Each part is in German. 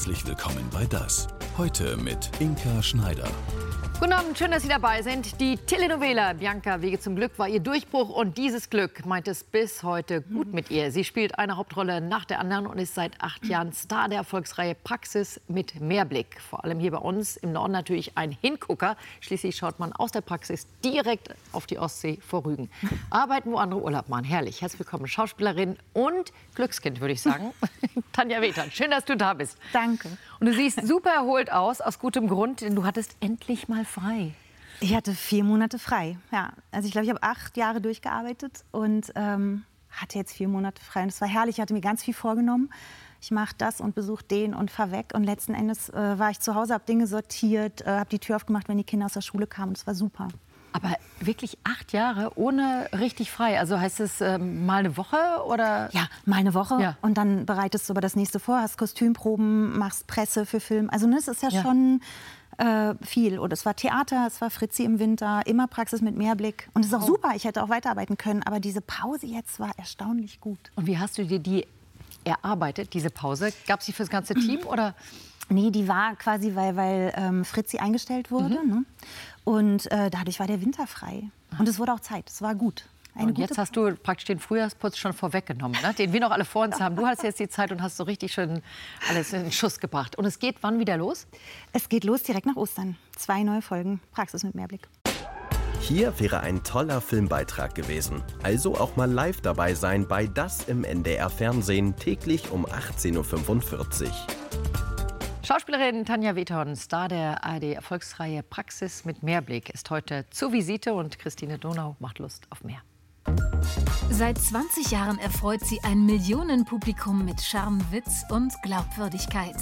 Herzlich willkommen bei Das. Heute mit Inka Schneider. Guten Abend, schön, dass Sie dabei sind. Die Telenovela Bianca Wege zum Glück war ihr Durchbruch und dieses Glück meint es bis heute gut mit ihr. Sie spielt eine Hauptrolle nach der anderen und ist seit 8 Jahren Star der Erfolgsreihe Praxis mit Mehrblick. Vor allem hier bei uns im Norden natürlich ein Hingucker. Schließlich schaut man aus der Praxis direkt auf die Ostsee vor Rügen. Arbeiten, wo andere Urlaub machen. Herrlich. Herzlich willkommen, Schauspielerin und Glückskind, würde ich sagen. Tanja Wetern, schön, dass du da bist. Danke. Und du siehst super erholt aus, aus gutem Grund, denn du hattest endlich mal frei. Ich hatte 4 Monate frei. Ja. Also ich glaube, ich habe 8 Jahre durchgearbeitet und hatte jetzt 4 Monate frei. Und es war herrlich. Ich hatte mir ganz viel vorgenommen. Ich mache das und besuche den und fahr weg. Und letzten Endes war ich zu Hause, habe Dinge sortiert, habe die Tür aufgemacht, wenn die Kinder aus der Schule kamen. Und es war super. Aber wirklich 8 Jahre ohne richtig frei. Also heißt es mal eine Woche oder? Ja, mal eine Woche. Ja. Und dann bereitest du aber das nächste vor, hast Kostümproben, machst Presse für Film. Also das ist ja schon viel. Und es war Theater, es war Fritzi im Winter, immer Praxis mit Mehrblick. Und es ist auch super, ich hätte auch weiterarbeiten können. Aber diese Pause jetzt war erstaunlich gut. Und wie hast du dir die erarbeitet, diese Pause? Gab es die für das ganze Team oder? Nee, die war quasi, weil Fritzi eingestellt wurde. Ne? Und dadurch war der Winter frei. Und es wurde auch Zeit, es war gut. Und jetzt hast du praktisch den Frühjahrsputz schon vorweggenommen, ne? Den wir noch alle vor uns haben. Du hast jetzt die Zeit und hast so richtig schön alles in den Schuss gebracht. Und es geht wann wieder los? Es geht los direkt nach Ostern. 2 neue Folgen, Praxis mit Mehrblick. Hier wäre ein toller Filmbeitrag gewesen. Also auch mal live dabei sein bei Das im NDR Fernsehen, täglich um 18:45 Uhr. Schauspielerin Tanja Wetern, Star der ARD-Erfolgsreihe Praxis mit Mehrblick, ist heute zur Visite und Christine Donau macht Lust auf mehr. Seit 20 Jahren erfreut sie ein Millionenpublikum mit Charme, Witz und Glaubwürdigkeit.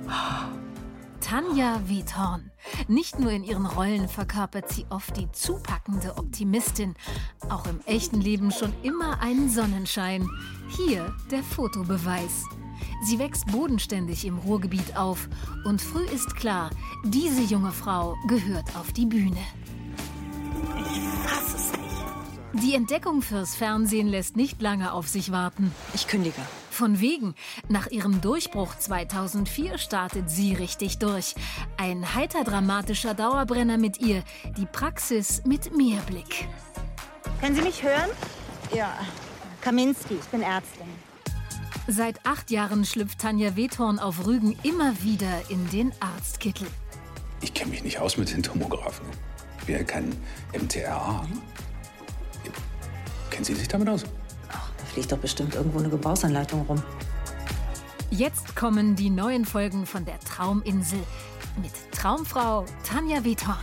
Tanja Wetern. Nicht nur in ihren Rollen verkörpert sie oft die zupackende Optimistin, auch im echten Leben schon immer ein Sonnenschein. Hier der Fotobeweis. Sie wächst bodenständig im Ruhrgebiet auf und früh ist klar, diese junge Frau gehört auf die Bühne. Ich fass es nicht. Die Entdeckung fürs Fernsehen lässt nicht lange auf sich warten. Ich kündige. Von wegen. Nach ihrem Durchbruch 2004 startet sie richtig durch. Ein heiter-dramatischer Dauerbrenner mit ihr, die Praxis mit Mehrblick. Können Sie mich hören? Ja. Kaminski, ich bin Ärztin. Seit 8 Jahren schlüpft Tanja Wetern auf Rügen immer wieder in den Arztkittel. Ich kenne mich nicht aus mit den Tomographen. Ich bin ja kein MTRA. Kennen Sie sich damit aus? Ach, da fliegt doch bestimmt irgendwo eine Gebrauchsanleitung rum. Jetzt kommen die neuen Folgen von der Trauminsel mit Traumfrau Tanja Wetern.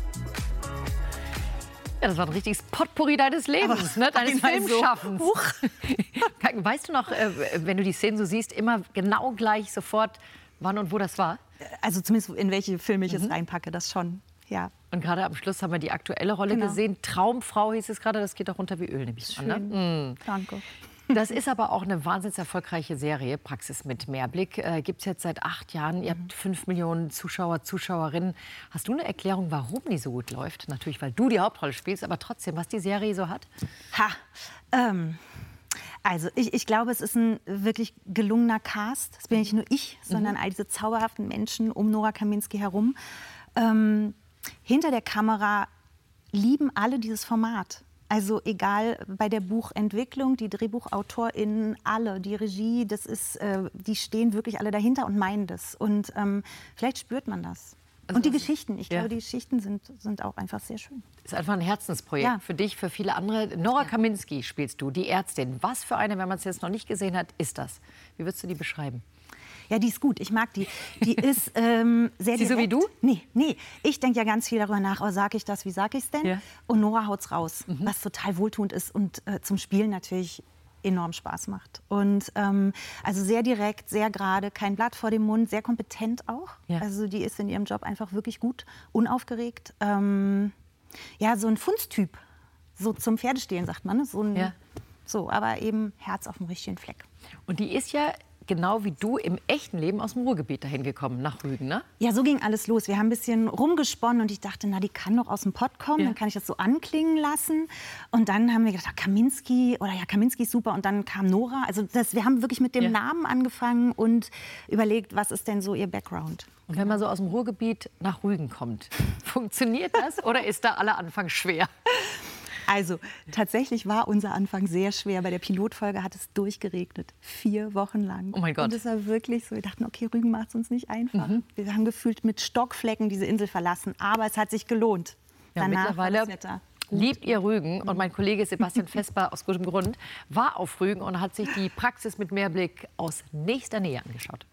Ja, das war ein richtiges Potpourri deines Lebens, ne? Deines Filmschaffens. So. Weißt du noch, wenn du die Szenen so siehst, immer genau gleich sofort, wann und wo das war? Also zumindest in welche Filme ich es reinpacke, das schon, ja. Und gerade am Schluss haben wir die aktuelle Rolle gesehen. Traumfrau hieß es gerade, das geht auch runter wie Öl, nämlich an. Ne? Danke. Das ist aber auch eine wahnsinnig erfolgreiche Serie, Praxis mit Mehrblick. Gibt es jetzt seit 8 Jahren. Ihr habt 5 Millionen Zuschauer, Zuschauerinnen. Hast du eine Erklärung, warum die so gut läuft? Natürlich, weil du die Hauptrolle spielst, aber trotzdem, was die Serie so hat? Also ich glaube, es ist ein wirklich gelungener Cast. Das bin nicht nur ich, sondern all diese zauberhaften Menschen um Nora Kaminski herum. Hinter der Kamera lieben alle dieses Format. Also egal bei der Buchentwicklung, die DrehbuchautorInnen, alle, die Regie, das ist, die stehen wirklich alle dahinter und meinen das. Und vielleicht spürt man das. Also und die Geschichten, ich glaube, die Geschichten sind auch einfach sehr schön. Ist einfach ein Herzensprojekt für dich, für viele andere. Nora Kaminski spielst du, die Ärztin. Was für eine, wenn man es jetzt noch nicht gesehen hat, ist das? Wie würdest du die beschreiben? Ja, die ist gut. Ich mag die. Die ist sehr direkt. Sie so wie du? Nee. Ich denke ja ganz viel darüber nach, oh, sag ich das, wie sag ich es denn? Ja. Und Nora haut's raus, was total wohltuend ist und zum Spielen natürlich enorm Spaß macht. Und also sehr direkt, sehr gerade, kein Blatt vor dem Mund, sehr kompetent auch. Ja. Also die ist in ihrem Job einfach wirklich gut, unaufgeregt. Ja, so ein Funstyp, so zum Pferdestehlen sagt man, ne? So, aber eben Herz auf dem richtigen Fleck. Und die ist ja genau wie du im echten Leben aus dem Ruhrgebiet dahin gekommen, nach Rügen, ne? Ja, so ging alles los. Wir haben ein bisschen rumgesponnen und ich dachte, na, die kann doch aus dem Pott kommen, dann kann ich das so anklingen lassen. Und dann haben wir gedacht, Kaminski, Kaminski ist super. Und dann kam Nora. Also wir haben wirklich mit dem Namen angefangen und überlegt, was ist denn so ihr Background. Und wenn man so aus dem Ruhrgebiet nach Rügen kommt, funktioniert das oder ist da aller Anfang schwer? Also tatsächlich war unser Anfang sehr schwer. Bei der Pilotfolge hat es durchgeregnet, 4 Wochen lang. Oh mein Gott. Und es war wirklich so, wir dachten, okay, Rügen macht es uns nicht einfach. Wir haben gefühlt mit Stockflecken diese Insel verlassen, aber es hat sich gelohnt. Ja, Danach mittlerweile war das Wetter liebt ihr Rügen. Und mein Kollege Sebastian Vesper aus gutem Grund war auf Rügen und hat sich die Praxis mit Mehrblick aus nächster Nähe angeschaut.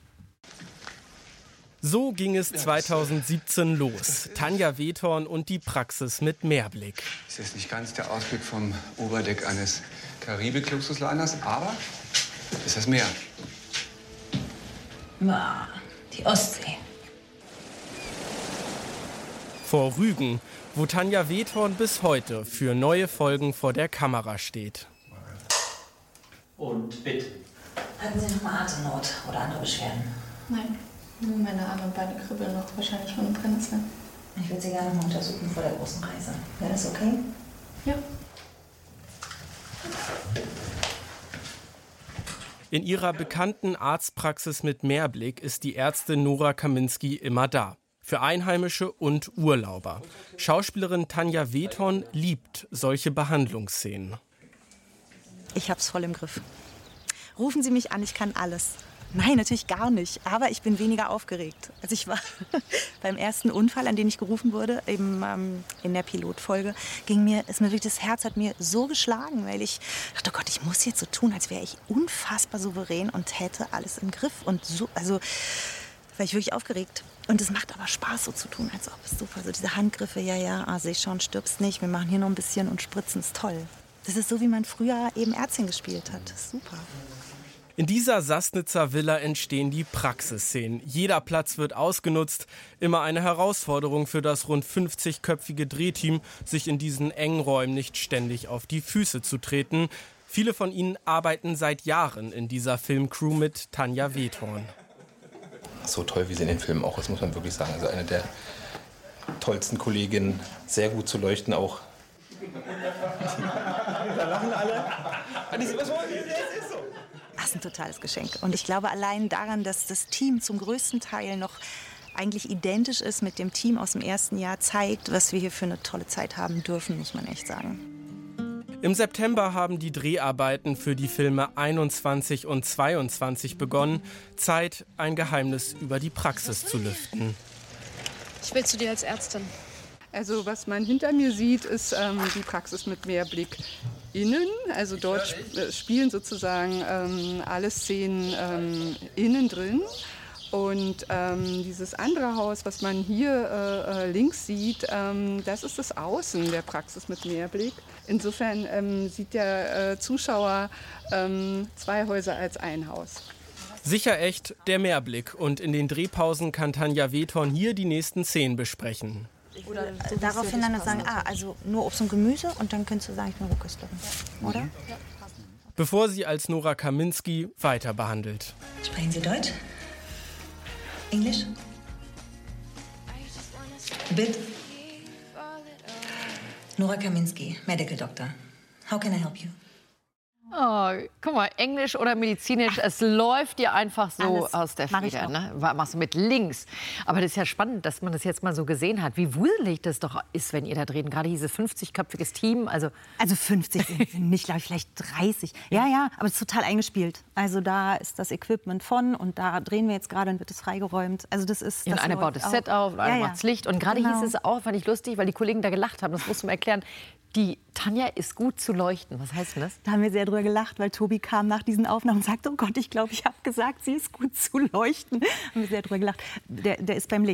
So ging es 2017 los. Tanja Wethorn und die Praxis mit Mehrblick. Das ist nicht ganz der Ausblick vom Oberdeck eines Karibik-Luxusliners, aber ist das Meer. Na, die Ostsee. Vor Rügen, wo Tanja Wethorn bis heute für neue Folgen vor der Kamera steht. Und bitte. Hatten Sie noch mal Atemnot oder andere Beschwerden? Nein, nur meine Arme und Beine kribbeln noch, wahrscheinlich von dem Brennnesseln. Ich würde Sie gerne noch mal untersuchen vor der großen Reise. Wäre das okay? Ja. In ihrer bekannten Arztpraxis mit Mehrblick ist die Ärztin Nora Kaminski immer da. Für Einheimische und Urlauber. Schauspielerin Tanja Wethorn liebt solche Behandlungsszenen. Ich hab's voll im Griff. Rufen Sie mich an, ich kann alles. Nein, natürlich gar nicht, aber ich bin weniger aufgeregt. Also ich war beim ersten Unfall, an den ich gerufen wurde, eben in der Pilotfolge, ist mir wirklich das Herz hat mir so geschlagen, weil ich dachte, oh Gott, ich muss jetzt so tun, als wäre ich unfassbar souverän und hätte alles im Griff. Und so, also war ich wirklich aufgeregt. Und es macht aber Spaß, so zu tun, als ob es super, so diese Handgriffe, sehe ich schon, stirbst nicht, wir machen hier noch ein bisschen und spritzen, ist toll. Das ist so, wie man früher eben Ärztin gespielt hat, das ist super. In dieser Sassnitzer Villa entstehen die Praxisszenen. Jeder Platz wird ausgenutzt. Immer eine Herausforderung für das rund 50-köpfige Drehteam, sich in diesen engen Räumen nicht ständig auf die Füße zu treten. Viele von ihnen arbeiten seit Jahren in dieser Filmcrew mit Tanja Wethorn. So toll, wie sie in den Filmen auch ist, muss man wirklich sagen. Also eine der tollsten Kolleginnen, sehr gut zu leuchten auch. Da lachen alle. Das ist ein totales Geschenk. Und ich glaube allein daran, dass das Team zum größten Teil noch eigentlich identisch ist mit dem Team aus dem ersten Jahr, zeigt, was wir hier für eine tolle Zeit haben dürfen, muss man echt sagen. Im September haben die Dreharbeiten für die Filme 21 und 22 begonnen. Zeit, ein Geheimnis über die Praxis zu lüften. Ich will zu dir als Ärztin. Also was man hinter mir sieht, ist die Praxis mit Mehrblick innen. Also dort spielen sozusagen alle Szenen innen drin. Und dieses andere Haus, was man hier links sieht, das ist das Außen der Praxis mit Mehrblick. Insofern sieht der Zuschauer 2 Häuser als ein Haus. Sicher echt, der Mehrblick. Und in den Drehpausen kann Tanja Wethorn hier die nächsten Szenen besprechen. Oder daraufhin dann sagen, also nur Obst und Gemüse und dann könntest du sagen, ich bin Rohköstlerin, oder? Ja. Bevor sie als Nora Kaminski weiter behandelt. Sprechen Sie Deutsch? Englisch? Bitte? Nora Kaminski, Medical Doctor. How can I help you? Oh, guck mal, Englisch oder medizinisch, es läuft dir einfach so Alles. aus der Mach ich Feder. auch. Ne? Machst du mit links. Aber das ist ja spannend, dass man das jetzt mal so gesehen hat. Wie wuselig das doch ist, wenn ihr da dreht. Gerade dieses 50-köpfiges Team. Also 50 sind nicht, glaube ich, vielleicht 30. Ja, aber es ist total eingespielt. Also da ist das Equipment von und da drehen wir jetzt gerade und wird es freigeräumt. Also das ist. und einer baut das Set auf, und einer macht das Licht. Und gerade hieß es auch, fand ich lustig, weil die Kollegen da gelacht haben. Das musst du mir erklären. Die Tanja ist gut zu leuchten. Was heißt denn das? Da haben wir sehr drüber gelacht, weil Tobi kam nach diesen Aufnahmen und sagte, oh Gott, ich glaube, ich habe gesagt, sie ist gut zu leuchten. Haben wir sehr drüber gelacht. Der ist beim Licht.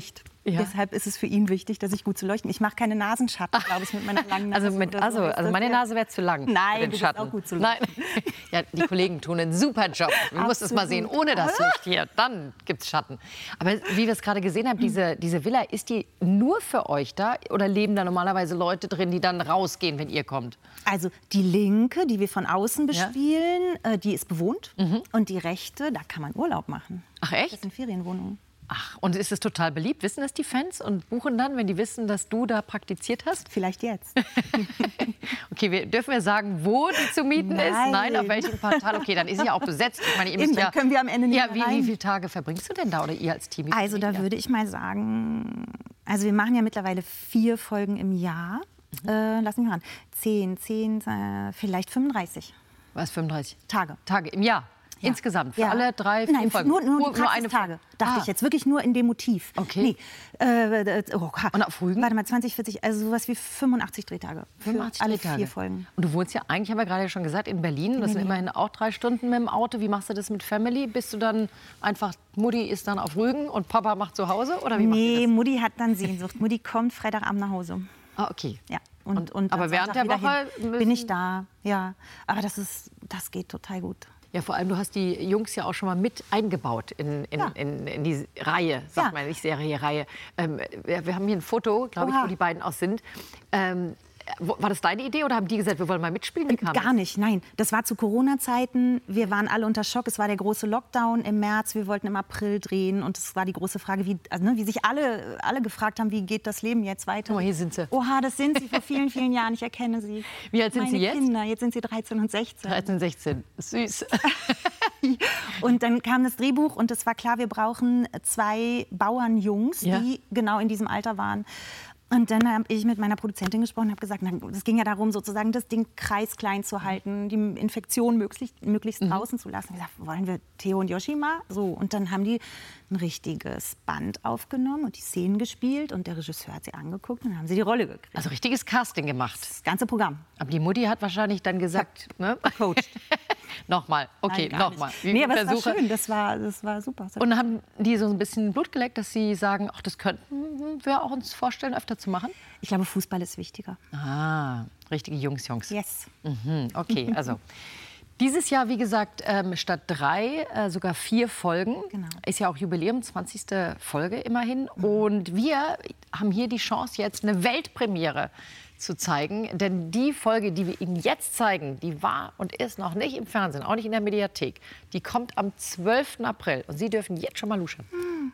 Ja. Deshalb ist es für ihn wichtig, dass ich gut zu leuchten. Ich mache keine Nasenschatten, glaube ich, mit meiner langen Nase. Also meine Nase wäre zu lang. Nein, für den du Schatten. bist auch gut zu leuchten. Nein. Ja, die Kollegen tun einen super Job. Du musst es mal sehen, ohne das Licht hier, dann gibt es Schatten. Aber wie wir es gerade gesehen haben, diese Villa, ist die nur für euch da oder leben da normalerweise Leute drin, die dann rausgehen, wenn ihr kommt? Also die linke, die wir von außen bespielen, die ist bewohnt. Und die rechte, da kann man Urlaub machen. Ach echt? Das sind Ferienwohnungen. Ach, und ist es total beliebt? Wissen das die Fans und buchen dann, wenn die wissen, dass du da praktiziert hast? Vielleicht jetzt. Okay, dürfen wir sagen, wo die zu mieten ist? Nein, auf welchem Portal? Okay, dann ist sie ja auch besetzt. Ich meine, ihr müsst dann können wir am Ende nicht mehr rein. Wie viele Tage verbringst du denn da oder ihr als Team? Also da würde ich mal sagen, also wir machen ja mittlerweile 4 Folgen im Jahr. Lass mich mal ran. 10, vielleicht 35. Was, 35? Tage im Jahr? Ja. Insgesamt? Für alle 3, 4 Nein, Folgen? Nur die Praxistage, dachte ich jetzt. Wirklich nur in dem Motiv. Okay. Nee. Und auf Rügen? Warte mal, 20, 40, also sowas wie 85 Drehtage. 85 für alle Drehtage. 4 Folgen. Und du wohnst ja eigentlich, haben wir gerade schon gesagt, in Berlin. Das sind immerhin auch 3 Stunden mit dem Auto. Wie machst du das mit Family? Bist du dann einfach, Mutti ist dann auf Rügen und Papa macht zu Hause? Oder wie macht ihr das? Mutti hat dann Sehnsucht. Mutti kommt Freitagabend nach Hause. Ah, okay. Ja. Aber während der Woche bin ich da, ja. Aber das geht total gut. Ja, vor allem, du hast die Jungs ja auch schon mal mit eingebaut in die Reihe, sagt man nicht Serie, Reihe. Wir haben hier ein Foto, glaube ich, wo die beiden auch sind. War das deine Idee oder haben die gesagt, wir wollen mal mitspielen? Gar nicht, nein. Das war zu Corona-Zeiten. Wir waren alle unter Schock. Es war der große Lockdown im März. Wir wollten im April drehen. Und es war die große Frage, wie sich alle gefragt haben, wie geht das Leben jetzt weiter? Guck mal, hier sind sie. Oha, das sind sie vor vielen, vielen Jahren. Ich erkenne sie. Wie alt sind sie jetzt? Kinder. Jetzt sind sie 13 und 16. 13, 16. Süß. Und dann kam das Drehbuch und es war klar, wir brauchen 2 Bauernjungs, die genau in diesem Alter waren. Und dann habe ich mit meiner Produzentin gesprochen und habe gesagt, es ging ja darum, sozusagen das Ding kreisklein zu halten, die Infektion möglichst draußen zu lassen. Ich habe gesagt, wollen wir Theo und Yoshi mal? So, und dann haben die ein richtiges Band aufgenommen und die Szenen gespielt und der Regisseur hat sie angeguckt und dann haben sie die Rolle gekriegt. Also richtiges Casting gemacht. Das ganze Programm. Aber die Mutti hat wahrscheinlich dann gesagt, ne? Coach. Nochmal, okay, nochmal. Nee, aber das war schön, das war super. Und haben die so ein bisschen Blut geleckt, dass sie sagen, ach, das könnten wir auch uns vorstellen, öfter zu machen? Ich glaube, Fußball ist wichtiger. Ah, richtige Jungs. Yes. Okay, also dieses Jahr, wie gesagt, statt 3 sogar 4 Folgen. Genau. Ist ja auch Jubiläum, 20. Folge immerhin. Und wir haben hier die Chance, jetzt eine Weltpremiere zu zeigen. Denn die Folge, die wir Ihnen jetzt zeigen, die war und ist noch nicht im Fernsehen, auch nicht in der Mediathek. Die kommt am 12. April. Und Sie dürfen jetzt schon mal luschern.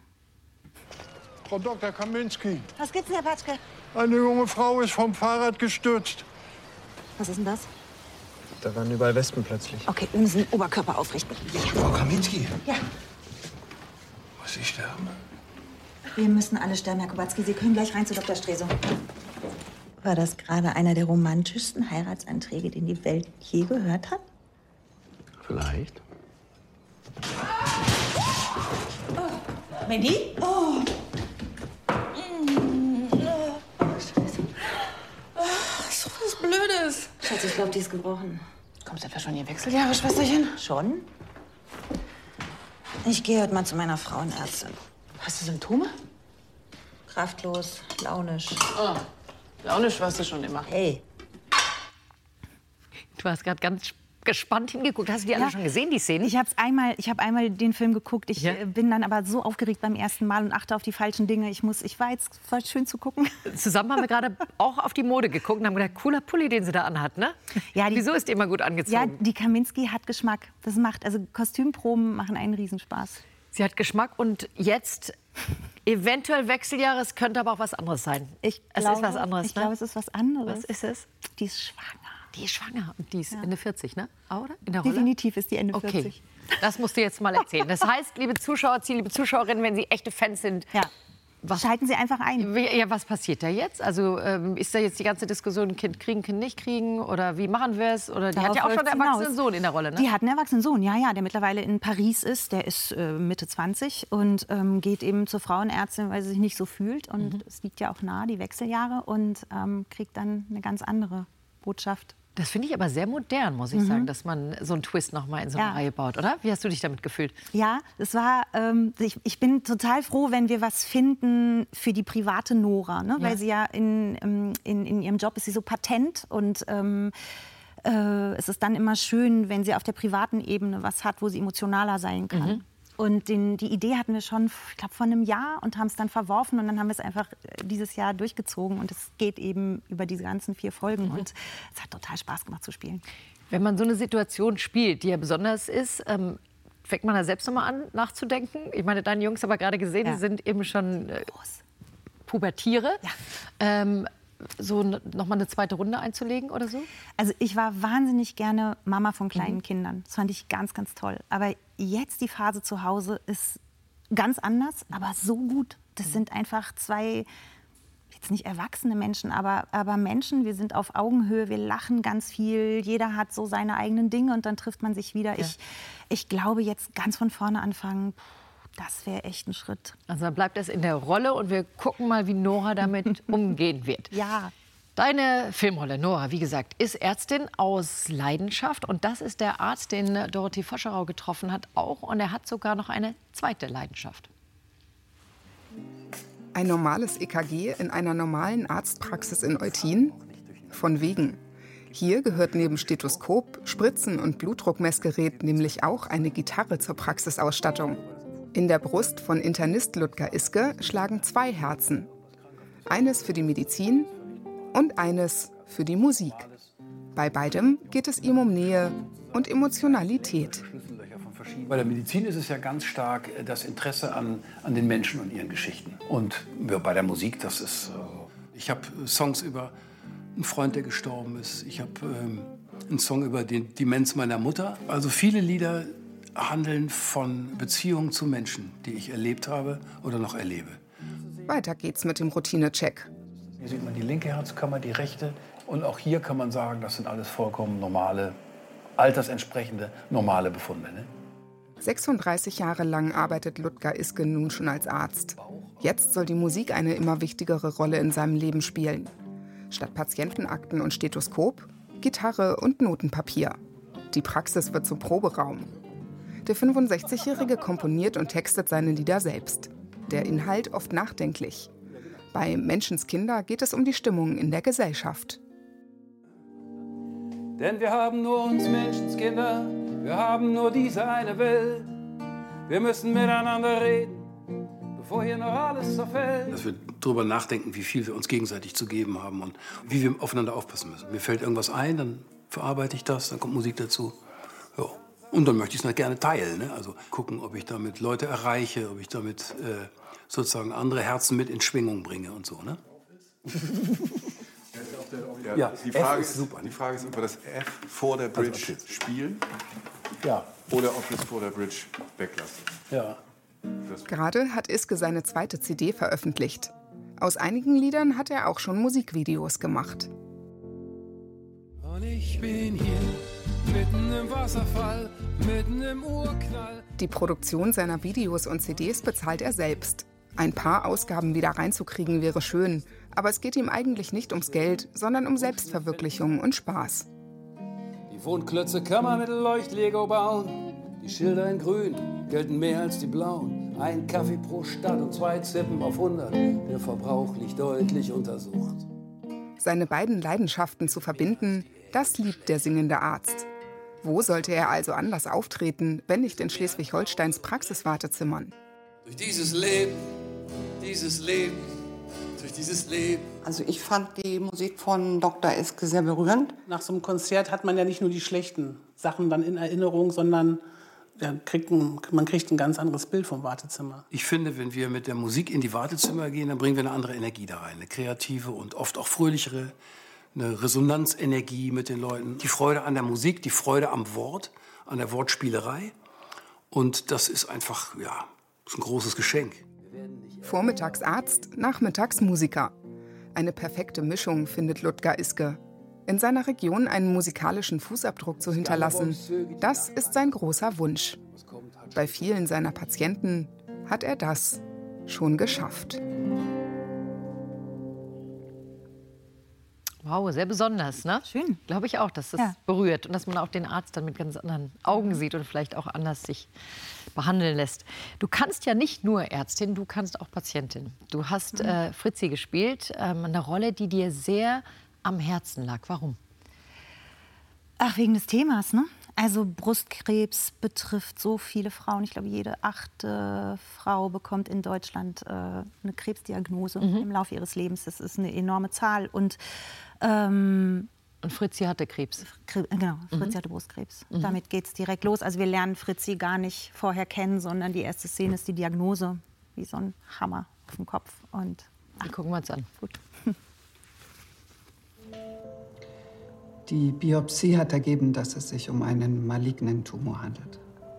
Frau Dr. Kaminski, Was gibt's denn, Herr Patschke? eine junge Frau ist vom Fahrrad gestürzt. Was ist denn das? Da waren überall Wespen plötzlich. Okay, wir müssen den Oberkörper aufrichten. Frau Kaminski? Ja. Muss ich sterben? Wir müssen alle sterben, Herr Kubacki. Sie können gleich rein zu Dr. Stresow. War das gerade einer der romantischsten Heiratsanträge, den die Welt je gehört hat? Vielleicht. Oh. Mandy? Oh. So was Blödes. Schatz, ich glaube, die ist gebrochen. Kommt etwa schon Ihr Wechseljahre, Schwesterchen? Schon? Ich gehe heute mal zu meiner Frauenärztin. Hast du Symptome? Kraftlos, launisch. Oh, launisch warst du schon immer. Hey. Du hast gerade ganz gespannt hingeguckt. Hast du die alle schon gesehen, die Szenen? Ich habe einmal den Film geguckt. Ich bin dann aber so aufgeregt beim ersten Mal und achte auf die falschen Dinge. War jetzt voll schön zu gucken. Zusammen haben wir gerade auch auf die Mode geguckt und haben gedacht, cooler Pulli, den sie da anhat, ne? Ja, wieso ist die immer gut angezogen? Ja, die Kaminski hat Geschmack. Also Kostümproben machen einen Riesenspaß. Sie hat Geschmack und jetzt eventuell Wechseljahre, es könnte aber auch was anderes sein. Es ist was anderes, Ich glaube, es ist was anderes. Was ist es? Die ist schwanger. Die ist schwanger und die ist Ende 40, ne? Oder? In der Rolle? Definitiv ist die Ende 40. Okay, das musst du jetzt mal erzählen. Das heißt, liebe Zuschauer, liebe Zuschauerinnen, wenn Sie echte Fans sind, schalten Sie einfach ein. Ja, was passiert da jetzt? Also ist da jetzt die ganze Diskussion, Kind kriegen, Kind nicht kriegen? Oder wie machen wir es? Oder die hat ja auch schon einen erwachsenen Sohn in der Rolle, ne? Die hat einen erwachsenen Sohn, ja, der mittlerweile in Paris ist. Der ist Mitte 20 und geht eben zur Frauenärztin, weil sie sich nicht so fühlt. Und es liegt ja auch nahe, die Wechseljahre. Und kriegt dann eine ganz andere Botschaft Das finde ich aber sehr modern, muss ich sagen, dass man so einen Twist noch mal in so eine Reihe baut, oder? Wie hast du dich damit gefühlt? Ja, es war, ich bin total froh, wenn wir was finden für die private Nora, ne? Weil sie ja in ihrem Job ist sie so patent und es ist dann immer schön, wenn sie auf der privaten Ebene was hat, wo sie emotionaler sein kann. Und die Idee hatten wir schon, ich glaube, vor einem Jahr und haben es dann verworfen. Und dann haben wir es einfach dieses Jahr durchgezogen. Und es geht eben über diese ganzen 4 Folgen. Und es hat total Spaß gemacht zu spielen. Wenn man so eine Situation spielt, die ja besonders ist, fängt man da selbst noch mal an nachzudenken? Ich meine, deine Jungs haben wir gerade gesehen, die sind eben schon Pubertiere. So noch mal eine zweite Runde einzulegen oder so? Also ich war wahnsinnig gerne Mama von kleinen Kindern. Das fand ich ganz, ganz toll. Aber jetzt die Phase zu Hause ist ganz anders, aber so gut. Das sind einfach 2, jetzt nicht erwachsene Menschen, aber Menschen. Wir sind auf Augenhöhe, wir lachen ganz viel. Jeder hat so seine eigenen Dinge und dann trifft man sich wieder. Ja. Ich glaube, jetzt ganz von vorne anfangen, das wäre echt ein Schritt. Also dann bleibt es in der Rolle und wir gucken mal, wie Nora damit umgehen wird. Ja. Deine Filmrolle, Nora, wie gesagt, ist Ärztin aus Leidenschaft. Und das ist der Arzt, den Dorothee Foscherau getroffen hat, auch. Und er hat sogar noch eine zweite Leidenschaft. Ein normales EKG in einer normalen Arztpraxis in Eutin? Von wegen. Hier gehört neben Stethoskop, Spritzen und Blutdruckmessgerät nämlich auch eine Gitarre zur Praxisausstattung. In der Brust von Internist Ludger Iske schlagen 2 Herzen. Eines für die Medizin und eines für die Musik. Bei beidem geht es ihm um Nähe und Emotionalität. Bei der Medizin ist es ja ganz stark das Interesse an den Menschen und ihren Geschichten. Und bei der Musik, das ist... Ich habe Songs über einen Freund, der gestorben ist. Ich habe einen Song über die Demenz meiner Mutter. Also viele Lieder handeln von Beziehungen zu Menschen, die ich erlebt habe oder noch erlebe. Weiter geht's mit dem Routinecheck. Hier sieht man die linke Herzkammer, die rechte. Und auch hier kann man sagen, das sind alles vollkommen normale, altersentsprechende, normale Befunde. Ne? 36 Jahre lang arbeitet Ludger Iske nun schon als Arzt. Jetzt soll die Musik eine immer wichtigere Rolle in seinem Leben spielen. Statt Patientenakten und Stethoskop, Gitarre und Notenpapier. Die Praxis wird zum Proberaum. Der 65-Jährige komponiert und textet seine Lieder selbst. Der Inhalt oft nachdenklich. Bei Menschenskinder geht es um die Stimmung in der Gesellschaft. Denn wir haben nur uns Menschenskinder, wir haben nur diese eine Welt. Wir müssen miteinander reden, bevor hier noch alles zerfällt. Dass wir darüber nachdenken, wie viel wir uns gegenseitig zu geben haben und wie wir aufeinander aufpassen müssen. Mir fällt irgendwas ein, dann verarbeite ich das, dann kommt Musik dazu. Ja. Und dann möchte ich es gerne teilen. Ne? Also gucken, ob ich damit Leute erreiche, ob ich damit sozusagen andere Herzen mit in Schwingung bringe und so. Ne? Ja, die Frage ist super. Die Frage ist, ob wir das F vor der Bridge spielen oder ob wir es vor der Bridge weglassen. Ja. Gerade hat Iske seine zweite CD veröffentlicht. Aus einigen Liedern hat er auch schon Musikvideos gemacht. Und ich bin hier, mitten im Wasserfall, mitten im Urknall. Die Produktion seiner Videos und CDs bezahlt er selbst. Ein paar Ausgaben wieder reinzukriegen wäre schön, aber es geht ihm eigentlich nicht ums Geld, sondern um Selbstverwirklichung und Spaß. Die Wohnklötze kann man mit Leuchtlego bauen. Die Schilder in grün gelten mehr als die blauen. Ein Kaffee pro Stadt und 2 Zippen auf 100. Der Verbrauch liegt deutlich untersucht. Seine beiden Leidenschaften zu verbinden, das liebt der singende Arzt. Wo sollte er also anders auftreten, wenn nicht in Schleswig-Holsteins Praxiswartezimmern? Durch dieses Leben, durch dieses Leben. Also ich fand die Musik von Dr. Iske sehr berührend. Nach so einem Konzert hat man ja nicht nur die schlechten Sachen dann in Erinnerung, sondern man kriegt ein ganz anderes Bild vom Wartezimmer. Ich finde, wenn wir mit der Musik in die Wartezimmer gehen, dann bringen wir eine andere Energie da rein. Eine kreative und oft auch fröhlichere, eine Resonanzenergie mit den Leuten. Die Freude an der Musik, die Freude am Wort, an der Wortspielerei. Und das ist einfach, ja, ist ein großes Geschenk. Vormittags Arzt, nachmittags Musiker. Eine perfekte Mischung, findet Ludger Iske. In seiner Region einen musikalischen Fußabdruck zu hinterlassen, das ist sein großer Wunsch. Bei vielen seiner Patienten hat er das schon geschafft. Wow, sehr besonders, ne? Schön. Glaube ich auch, dass das berührt und dass man auch den Arzt dann mit ganz anderen Augen sieht und vielleicht auch anders sich behandeln lässt. Du kannst ja nicht nur Ärztin, du kannst auch Patientin. Du hast Fritzi gespielt, eine Rolle, die dir sehr am Herzen lag. Warum? Ach, wegen des Themas, ne? Also Brustkrebs betrifft so viele Frauen. Ich glaube, jede 8. Frau bekommt in Deutschland eine Krebsdiagnose im Laufe ihres Lebens. Das ist eine enorme Zahl. Und Fritzi hatte Krebs. Genau, Fritzi hatte Brustkrebs. Damit geht es direkt los. Also wir lernen Fritzi gar nicht vorher kennen, sondern die erste Szene ist die Diagnose. Wie so ein Hammer auf dem Kopf. Und die gucken wir uns an. Gut. Die Biopsie hat ergeben, dass es sich um einen malignen Tumor handelt.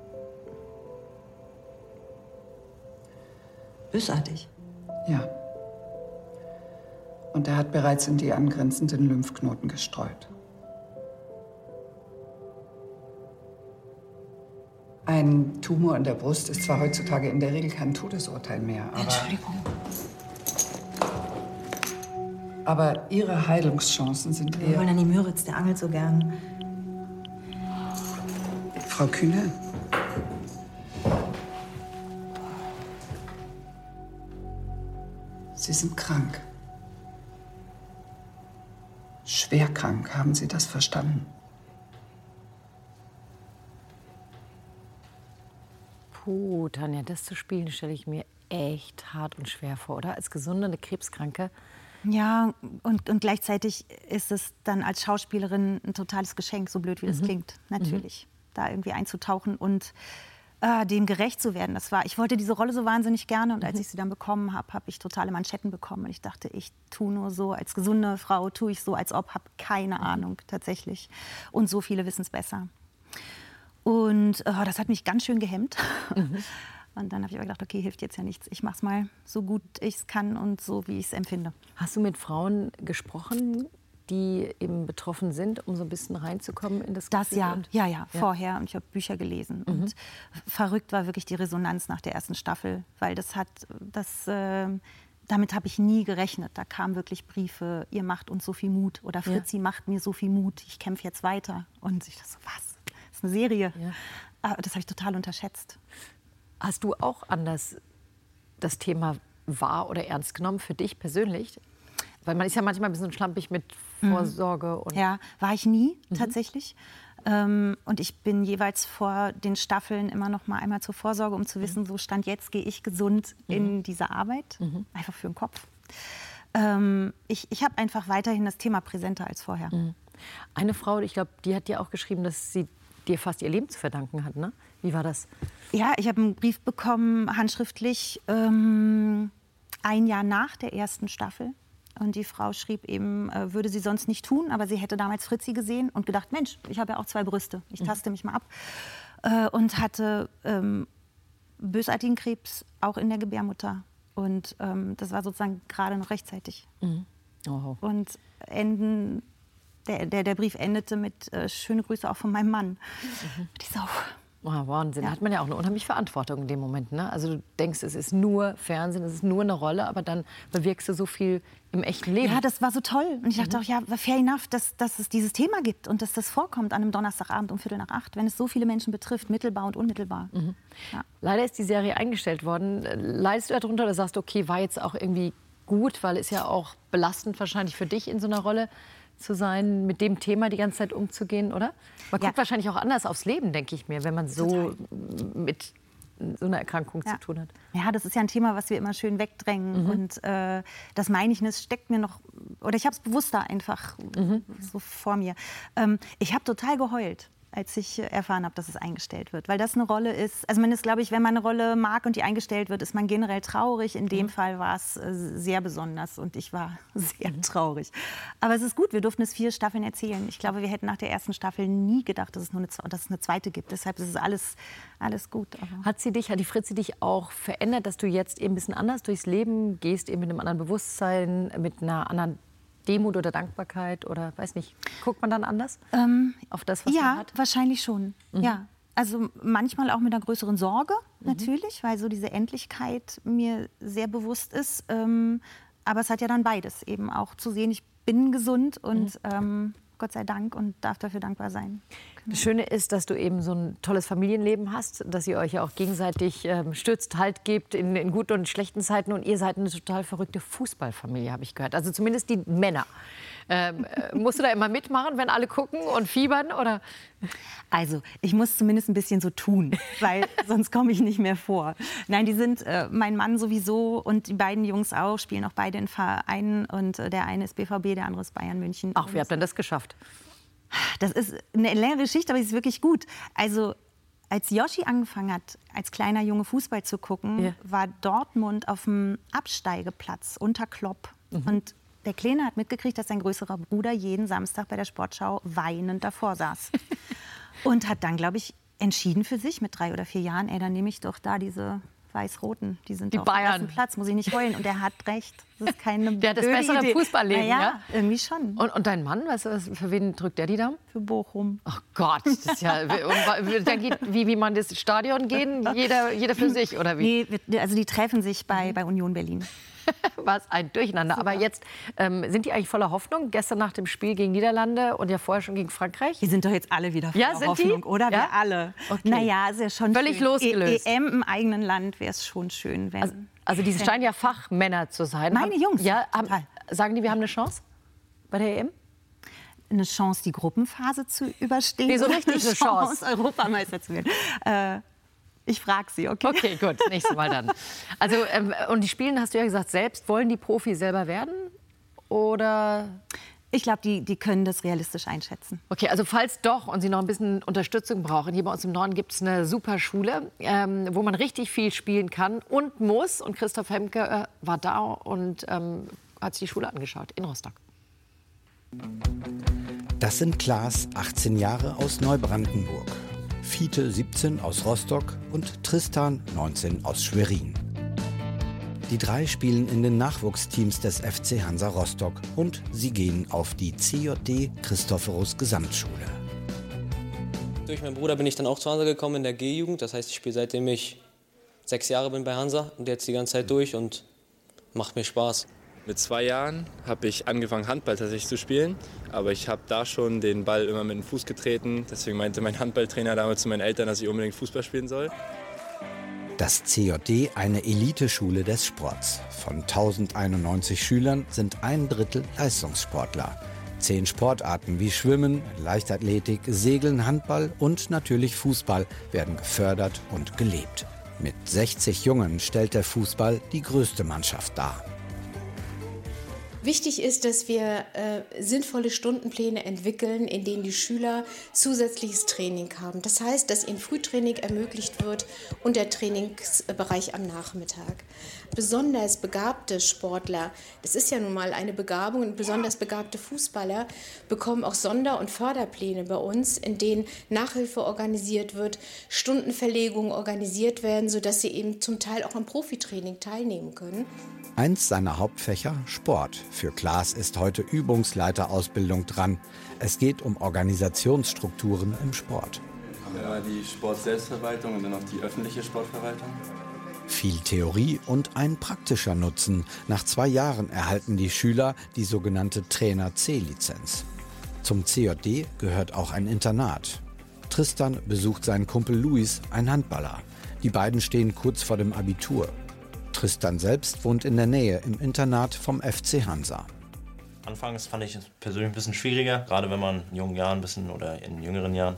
Bösartig? Ja. Und er hat bereits in die angrenzenden Lymphknoten gestreut. Ein Tumor in der Brust ist zwar heutzutage in der Regel kein Todesurteil mehr, aber Ihre Heilungschancen sind Wir eher... wollen an die Müritz, der angelt so gern. Frau Kühne? Sie sind krank. Schwer krank, haben Sie das verstanden? Puh, Tanja, das zu spielen, stelle ich mir echt hart und schwer vor, oder? Als gesunde, eine Krebskranke. Ja, und gleichzeitig ist es dann als Schauspielerin ein totales Geschenk, so blöd wie das klingt, natürlich. Da irgendwie einzutauchen und dem gerecht zu werden. Ich wollte diese Rolle so wahnsinnig gerne und als ich sie dann bekommen habe, habe ich totale Manschetten bekommen. Und ich dachte, ich tue nur so, als gesunde Frau tue ich so, als ob, habe keine Ahnung tatsächlich. Und so viele wissen es besser. Und das hat mich ganz schön gehemmt. Und dann habe ich aber gedacht, okay, hilft jetzt ja nichts. Ich mache es mal so gut ich es kann und so, wie ich es empfinde. Hast du mit Frauen gesprochen, die eben betroffen sind, um so ein bisschen reinzukommen in das Gefühl? Ja, vorher. Und ich habe Bücher gelesen. Und verrückt war wirklich die Resonanz nach der ersten Staffel, weil damit habe ich nie gerechnet. Da kamen wirklich Briefe, ihr macht uns so viel Mut oder Fritzi macht mir so viel Mut, ich kämpfe jetzt weiter. Und ich dachte so, was? Das ist eine Serie. Ja. Das habe ich total unterschätzt. Hast du auch anders das Thema wahr oder ernst genommen für dich persönlich? Weil man ist ja manchmal ein bisschen schlampig mit Vorsorge. Und ja, war ich nie tatsächlich. Und ich bin jeweils vor den Staffeln immer noch mal einmal zur Vorsorge, um zu wissen, so Stand jetzt gehe ich gesund in diese Arbeit. Einfach für den Kopf. Ich habe einfach weiterhin das Thema präsenter als vorher. Eine Frau, ich glaube, die hat dir auch geschrieben, dass sie dir fast ihr Leben zu verdanken hat, ne? Wie war das? Ja, ich habe einen Brief bekommen, handschriftlich, ein Jahr nach der ersten Staffel. Und die Frau schrieb eben, würde sie sonst nicht tun, aber sie hätte damals Fritzi gesehen und gedacht, Mensch, ich habe ja auch 2 Brüste, ich taste mich mal ab. Und hatte bösartigen Krebs, auch in der Gebärmutter. Und das war sozusagen gerade noch rechtzeitig. Oh. Und der Brief endete mit schöne Grüße auch von meinem Mann. Ich so, Wahnsinn. Da hat man ja auch eine unheimliche Verantwortung in dem Moment. Ne? Also du denkst, es ist nur Fernsehen, es ist nur eine Rolle, aber dann bewirkst du so viel im echten Leben. Ja, das war so toll. Und ich dachte auch, ja, fair enough, dass es dieses Thema gibt und dass das vorkommt an einem Donnerstagabend um 7:45, wenn es so viele Menschen betrifft, mittelbar und unmittelbar. Ja. Leider ist die Serie eingestellt worden. Leidest du darunter oder sagst du, okay, war jetzt auch irgendwie gut, weil es ja auch belastend wahrscheinlich für dich in so einer Rolle zu sein, mit dem Thema die ganze Zeit umzugehen, oder? Man guckt wahrscheinlich auch anders aufs Leben, denke ich mir, wenn man so mit so einer Erkrankung zu tun hat. Ja, das ist ja ein Thema, was wir immer schön wegdrängen. Und das meine ich, es steckt mir noch, oder ich habe es bewusster einfach so vor mir. Ich habe total geheult, als ich erfahren habe, dass es eingestellt wird. Weil das eine Rolle ist, also man ist, glaube ich, wenn man eine Rolle mag und die eingestellt wird, ist man generell traurig. In dem Fall war es sehr besonders und ich war sehr traurig. Aber es ist gut, wir durften es 4 Staffeln erzählen. Ich glaube, wir hätten nach der ersten Staffel nie gedacht, dass es eine zweite gibt. Deshalb ist es alles gut. Aber hat die Fritzi dich auch verändert, dass du jetzt eben ein bisschen anders durchs Leben gehst, eben mit einem anderen Bewusstsein, mit einer anderen Demut oder Dankbarkeit oder weiß nicht, guckt man dann anders auf das, was man hat? Ja, wahrscheinlich schon. Ja. Also manchmal auch mit einer größeren Sorge natürlich, weil so diese Endlichkeit mir sehr bewusst ist. Aber es hat ja dann beides, eben auch zu sehen, ich bin gesund und Gott sei Dank und darf dafür dankbar sein. Das Schöne ist, dass du eben so ein tolles Familienleben hast, dass ihr euch ja auch gegenseitig stützt, Halt gebt in guten und schlechten Zeiten. Und ihr seid eine total verrückte Fußballfamilie, habe ich gehört. Also zumindest die Männer. Musst du da immer mitmachen, wenn alle gucken und fiebern? Oder? Also, ich muss zumindest ein bisschen so tun, weil sonst komme ich nicht mehr vor. Nein, die sind, mein Mann sowieso und die beiden Jungs auch, spielen auch beide in Vereinen. Und der eine ist BVB, der andere ist Bayern München. Ach, wie habt ihr das geschafft? Das ist eine längere Geschichte, aber sie ist wirklich gut. Also, als Yoshi angefangen hat, als kleiner Junge Fußball zu gucken, war Dortmund auf dem Absteigeplatz unter Klopp. Und der Kleine hat mitgekriegt, dass sein größerer Bruder jeden Samstag bei der Sportschau weinend davor saß. Und hat dann, glaube ich, entschieden für sich mit 3 oder 4 Jahren, dann nehme ich doch da diese Weiß-Roten, die sind auf dem ersten Platz, muss ich nicht heulen. Und er hat recht, das ist keine Der hat das bessere Fußballleben, ja? Irgendwie schon. Und dein Mann, für wen drückt der die Daumen? Für Bochum. Ach Gott, das ist ja, und dann geht, wie man das Stadion gehen, jeder für sich, oder wie? Nee, also die treffen sich bei Union Berlin. Was ein Durcheinander. Super. Aber jetzt sind die eigentlich voller Hoffnung? Gestern nach dem Spiel gegen Niederlande und ja vorher schon gegen Frankreich? Die sind doch jetzt alle wieder voller Hoffnung, oder? Ja? Wir alle. Okay. Naja, ist ja schon völlig schön. Losgelöst. EM im eigenen Land wäre es schon schön. Wenn also die scheinen ja Fachmänner zu sein. Meine Jungs. Ja, sagen die, wir haben eine Chance bei der EM? Eine Chance, die Gruppenphase zu überstehen? Nee, so richtig eine Chance, Europameister zu werden. Ich frage sie, okay? Okay, gut, nächstes Mal dann. Also, und die spielen, hast du ja gesagt, selbst. Wollen die Profi selber werden? Oder? Ich glaube, die können das realistisch einschätzen. Okay, also falls doch und sie noch ein bisschen Unterstützung brauchen, hier bei uns im Norden gibt es eine super Schule, wo man richtig viel spielen kann und muss. Und Christoph Hemke war da und hat sich die Schule angeschaut in Rostock. Das sind Klaas, 18 Jahre, aus Neubrandenburg. Fiete, 17, aus Rostock und Tristan, 19, aus Schwerin. Die 3 spielen in den Nachwuchsteams des FC Hansa Rostock und sie gehen auf die CJD Christophorus Gesamtschule. Durch meinen Bruder bin ich dann auch zu Hansa gekommen in der G-Jugend. Das heißt, ich spiele seitdem ich 6 Jahre bin bei Hansa und jetzt die ganze Zeit durch und macht mir Spaß. Mit 2 Jahren habe ich angefangen, Handball tatsächlich zu spielen. Aber ich habe da schon den Ball immer mit dem Fuß getreten. Deswegen meinte mein Handballtrainer damals zu meinen Eltern, dass ich unbedingt Fußball spielen soll. Das CJD, eine Eliteschule des Sports. Von 1091 Schülern sind 1/3 Leistungssportler. 10 Sportarten wie Schwimmen, Leichtathletik, Segeln, Handball und natürlich Fußball werden gefördert und gelebt. Mit 60 Jungen stellt der Fußball die größte Mannschaft dar. Wichtig ist, dass wir sinnvolle Stundenpläne entwickeln, in denen die Schüler zusätzliches Training haben. Das heißt, dass ihnen Frühtraining ermöglicht wird und der Trainingsbereich am Nachmittag. Besonders begabte Sportler, das ist ja nun mal eine Begabung, und besonders begabte Fußballer bekommen auch Sonder- und Förderpläne bei uns, in denen Nachhilfe organisiert wird, Stundenverlegungen organisiert werden, sodass sie eben zum Teil auch am Profitraining teilnehmen können. Eins seiner Hauptfächer, Sport. Für Klaas ist heute Übungsleiterausbildung dran. Es geht um Organisationsstrukturen im Sport. Ja, die Sportselbstverwaltung und dann noch die öffentliche Sportverwaltung. Viel Theorie und ein praktischer Nutzen. Nach 2 Jahren erhalten die Schüler die sogenannte Trainer-C-Lizenz. Zum CJD gehört auch ein Internat. Tristan besucht seinen Kumpel Luis, ein Handballer. Die beiden stehen kurz vor dem Abitur. Tristan selbst wohnt in der Nähe im Internat vom FC Hansa. Anfangs fand ich es persönlich ein bisschen schwieriger, gerade wenn man in jungen Jahren oder in jüngeren Jahren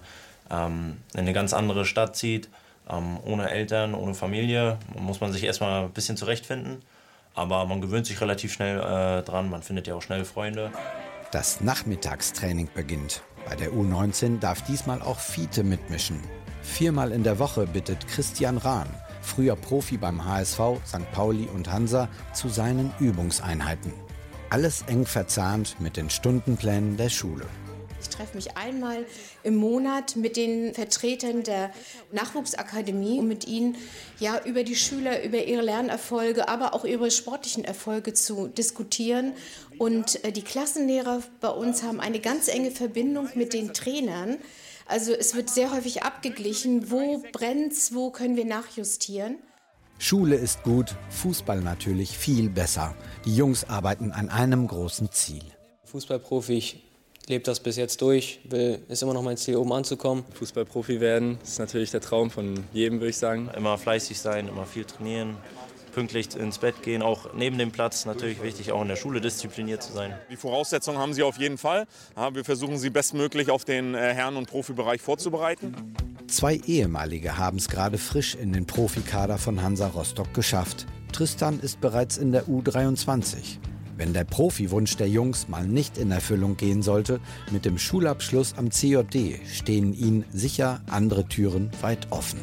in eine ganz andere Stadt zieht, ohne Eltern, ohne Familie. Muss man sich erstmal ein bisschen zurechtfinden, aber man gewöhnt sich relativ schnell dran, man findet ja auch schnell Freunde. Das Nachmittagstraining beginnt. Bei der U19 darf diesmal auch Fiete mitmischen. 4-mal in der Woche bittet Christian Rahn, früher Profi beim HSV, St. Pauli und Hansa, zu seinen Übungseinheiten. Alles eng verzahnt mit den Stundenplänen der Schule. Ich treffe mich einmal im Monat mit den Vertretern der Nachwuchsakademie, um mit ihnen über die Schüler, über ihre Lernerfolge, aber auch ihre sportlichen Erfolge zu diskutieren. Und die Klassenlehrer bei uns haben eine ganz enge Verbindung mit den Trainern. Also es wird sehr häufig abgeglichen, wo brennt's, wo können wir nachjustieren. Schule ist gut, Fußball natürlich viel besser. Die Jungs arbeiten an einem großen Ziel. Fußballprofi. Ich lebe das bis jetzt durch, ist immer noch mein Ziel, oben anzukommen. Fußballprofi werden, ist natürlich der Traum von jedem, würde ich sagen. Immer fleißig sein, immer viel trainieren, pünktlich ins Bett gehen, auch neben dem Platz natürlich wichtig, auch in der Schule diszipliniert zu sein. Die Voraussetzungen haben sie auf jeden Fall. Ja, wir versuchen sie bestmöglich auf den Herren- und Profibereich vorzubereiten. 2 Ehemalige haben es gerade frisch in den Profikader von Hansa Rostock geschafft. Tristan ist bereits in der U23. Wenn der Profiwunsch der Jungs mal nicht in Erfüllung gehen sollte, mit dem Schulabschluss am CJD stehen ihnen sicher andere Türen weit offen.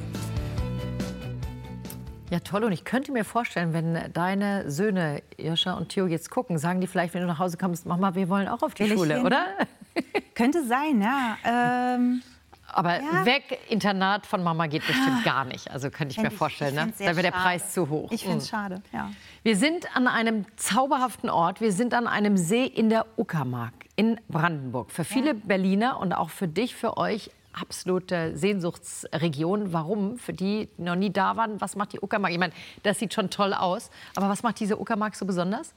Ja, toll. Und ich könnte mir vorstellen, wenn deine Söhne, Irscha und Theo, jetzt gucken, sagen die vielleicht, wenn du nach Hause kommst, Mama, wir wollen auch auf die Schule, oder? Könnte sein, ja. Aber weg, Internat von Mama geht bestimmt gar nicht. Also könnte ich mir vorstellen, ne? Da wäre der Preis zu hoch. Ich finde es schade, ja. Wir sind an einem zauberhaften Ort. Wir sind an einem See in der Uckermark in Brandenburg. Für viele Berliner und auch für dich, für euch absolute Sehnsuchtsregion. Warum? Für die, die noch nie da waren, was macht die Uckermark? Ich meine, das sieht schon toll aus. Aber was macht diese Uckermark so besonders?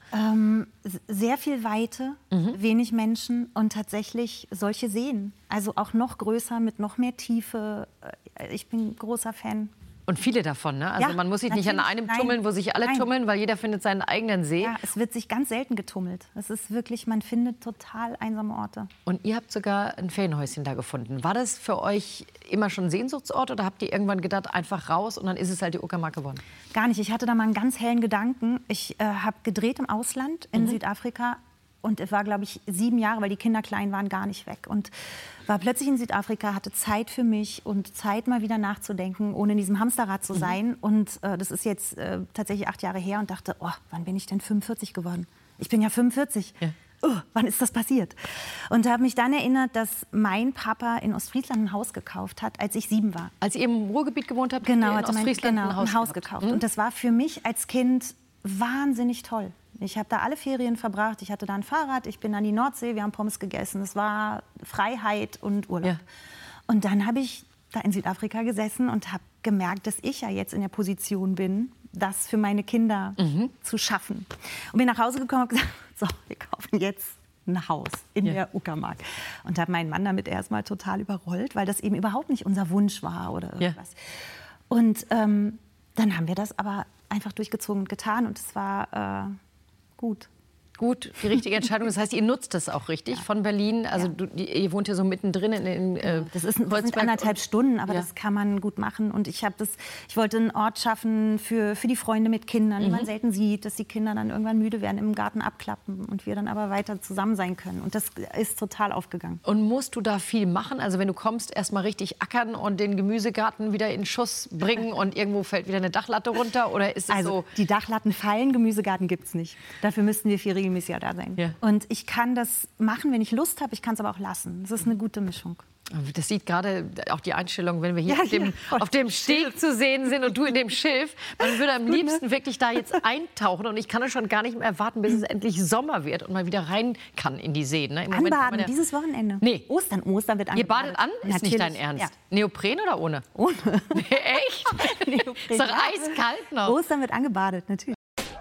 Sehr viel Weite, wenig Menschen und tatsächlich solche Seen. Also auch noch größer, mit noch mehr Tiefe. Ich bin großer Fan. Und viele davon, ne? Also ja, man muss sich nicht an einem tummeln, wo sich alle tummeln, weil jeder findet seinen eigenen See. Ja, es wird sich ganz selten getummelt. Es ist wirklich, man findet total einsame Orte. Und ihr habt sogar ein Ferienhäuschen da gefunden. War das für euch immer schon Sehnsuchtsort oder habt ihr irgendwann gedacht, einfach raus und dann ist es halt die Uckermark geworden? Gar nicht. Ich hatte da mal einen ganz hellen Gedanken. Ich habe gedreht im Ausland, in Südafrika. Und es war, glaube ich, 7 Jahre, weil die Kinder klein waren, gar nicht weg. Und war plötzlich in Südafrika, hatte Zeit für mich und Zeit, mal wieder nachzudenken, ohne in diesem Hamsterrad zu sein. Und das ist jetzt tatsächlich 8 Jahre her und dachte, oh, wann bin ich denn 45 geworden? Ich bin ja 45. Ja. Oh, wann ist das passiert? Und habe mich dann erinnert, dass mein Papa in Ostfriesland ein Haus gekauft hat, als ich 7 war. Als ihr im Ruhrgebiet gewohnt habt, genau, in Ostfriesland ein Haus gekauft. Und das war für mich als Kind wahnsinnig toll. Ich habe da alle Ferien verbracht. Ich hatte da ein Fahrrad, ich bin an die Nordsee, wir haben Pommes gegessen. Es war Freiheit und Urlaub. Ja. Und dann habe ich da in Südafrika gesessen und habe gemerkt, dass ich ja jetzt in der Position bin, das für meine Kinder zu schaffen. Und bin nach Hause gekommen und gesagt, so, wir kaufen jetzt ein Haus in der Uckermark. Und habe meinen Mann damit erstmal total überrollt, weil das eben überhaupt nicht unser Wunsch war oder irgendwas. Ja. Und dann haben wir das aber einfach durchgezogen und getan und es war gut. Gut, die richtige Entscheidung. Das heißt, ihr nutzt das auch richtig von Berlin. Also ihr wohnt ja so mittendrin in das sind 1,5 Stunden, aber das kann man gut machen. Und ich wollte einen Ort schaffen für die Freunde mit Kindern, die man selten sieht, dass die Kinder dann irgendwann müde werden, im Garten abklappen und wir dann aber weiter zusammen sein können. Und das ist total aufgegangen. Und musst du da viel machen? Also wenn du kommst, erst mal richtig ackern und den Gemüsegarten wieder in Schuss bringen und irgendwo fällt wieder eine Dachlatte runter? Oder ist es so? Die Dachlatten fallen, Gemüsegarten gibt es nicht. Dafür müssten wir 4 regelmäßig da sein. Ja. Und ich kann das machen, wenn ich Lust habe. Ich kann es aber auch lassen. Das ist eine gute Mischung. Das sieht gerade auch die Einstellung, wenn wir hier auf dem Steg zu sehen sind und du in dem Schiff. Man würde am liebsten wirklich da jetzt eintauchen. Und ich kann es schon gar nicht mehr erwarten, bis es endlich Sommer wird und man wieder rein kann in die See. Ne? Anbaden, dieses Wochenende? Nee. Ostern wird angebadet. Ihr badet an? Ist nicht dein Ernst? Ja. Neopren oder ohne? Ohne. Nee, echt? Ist doch eiskalt noch. Ostern wird angebadet, natürlich.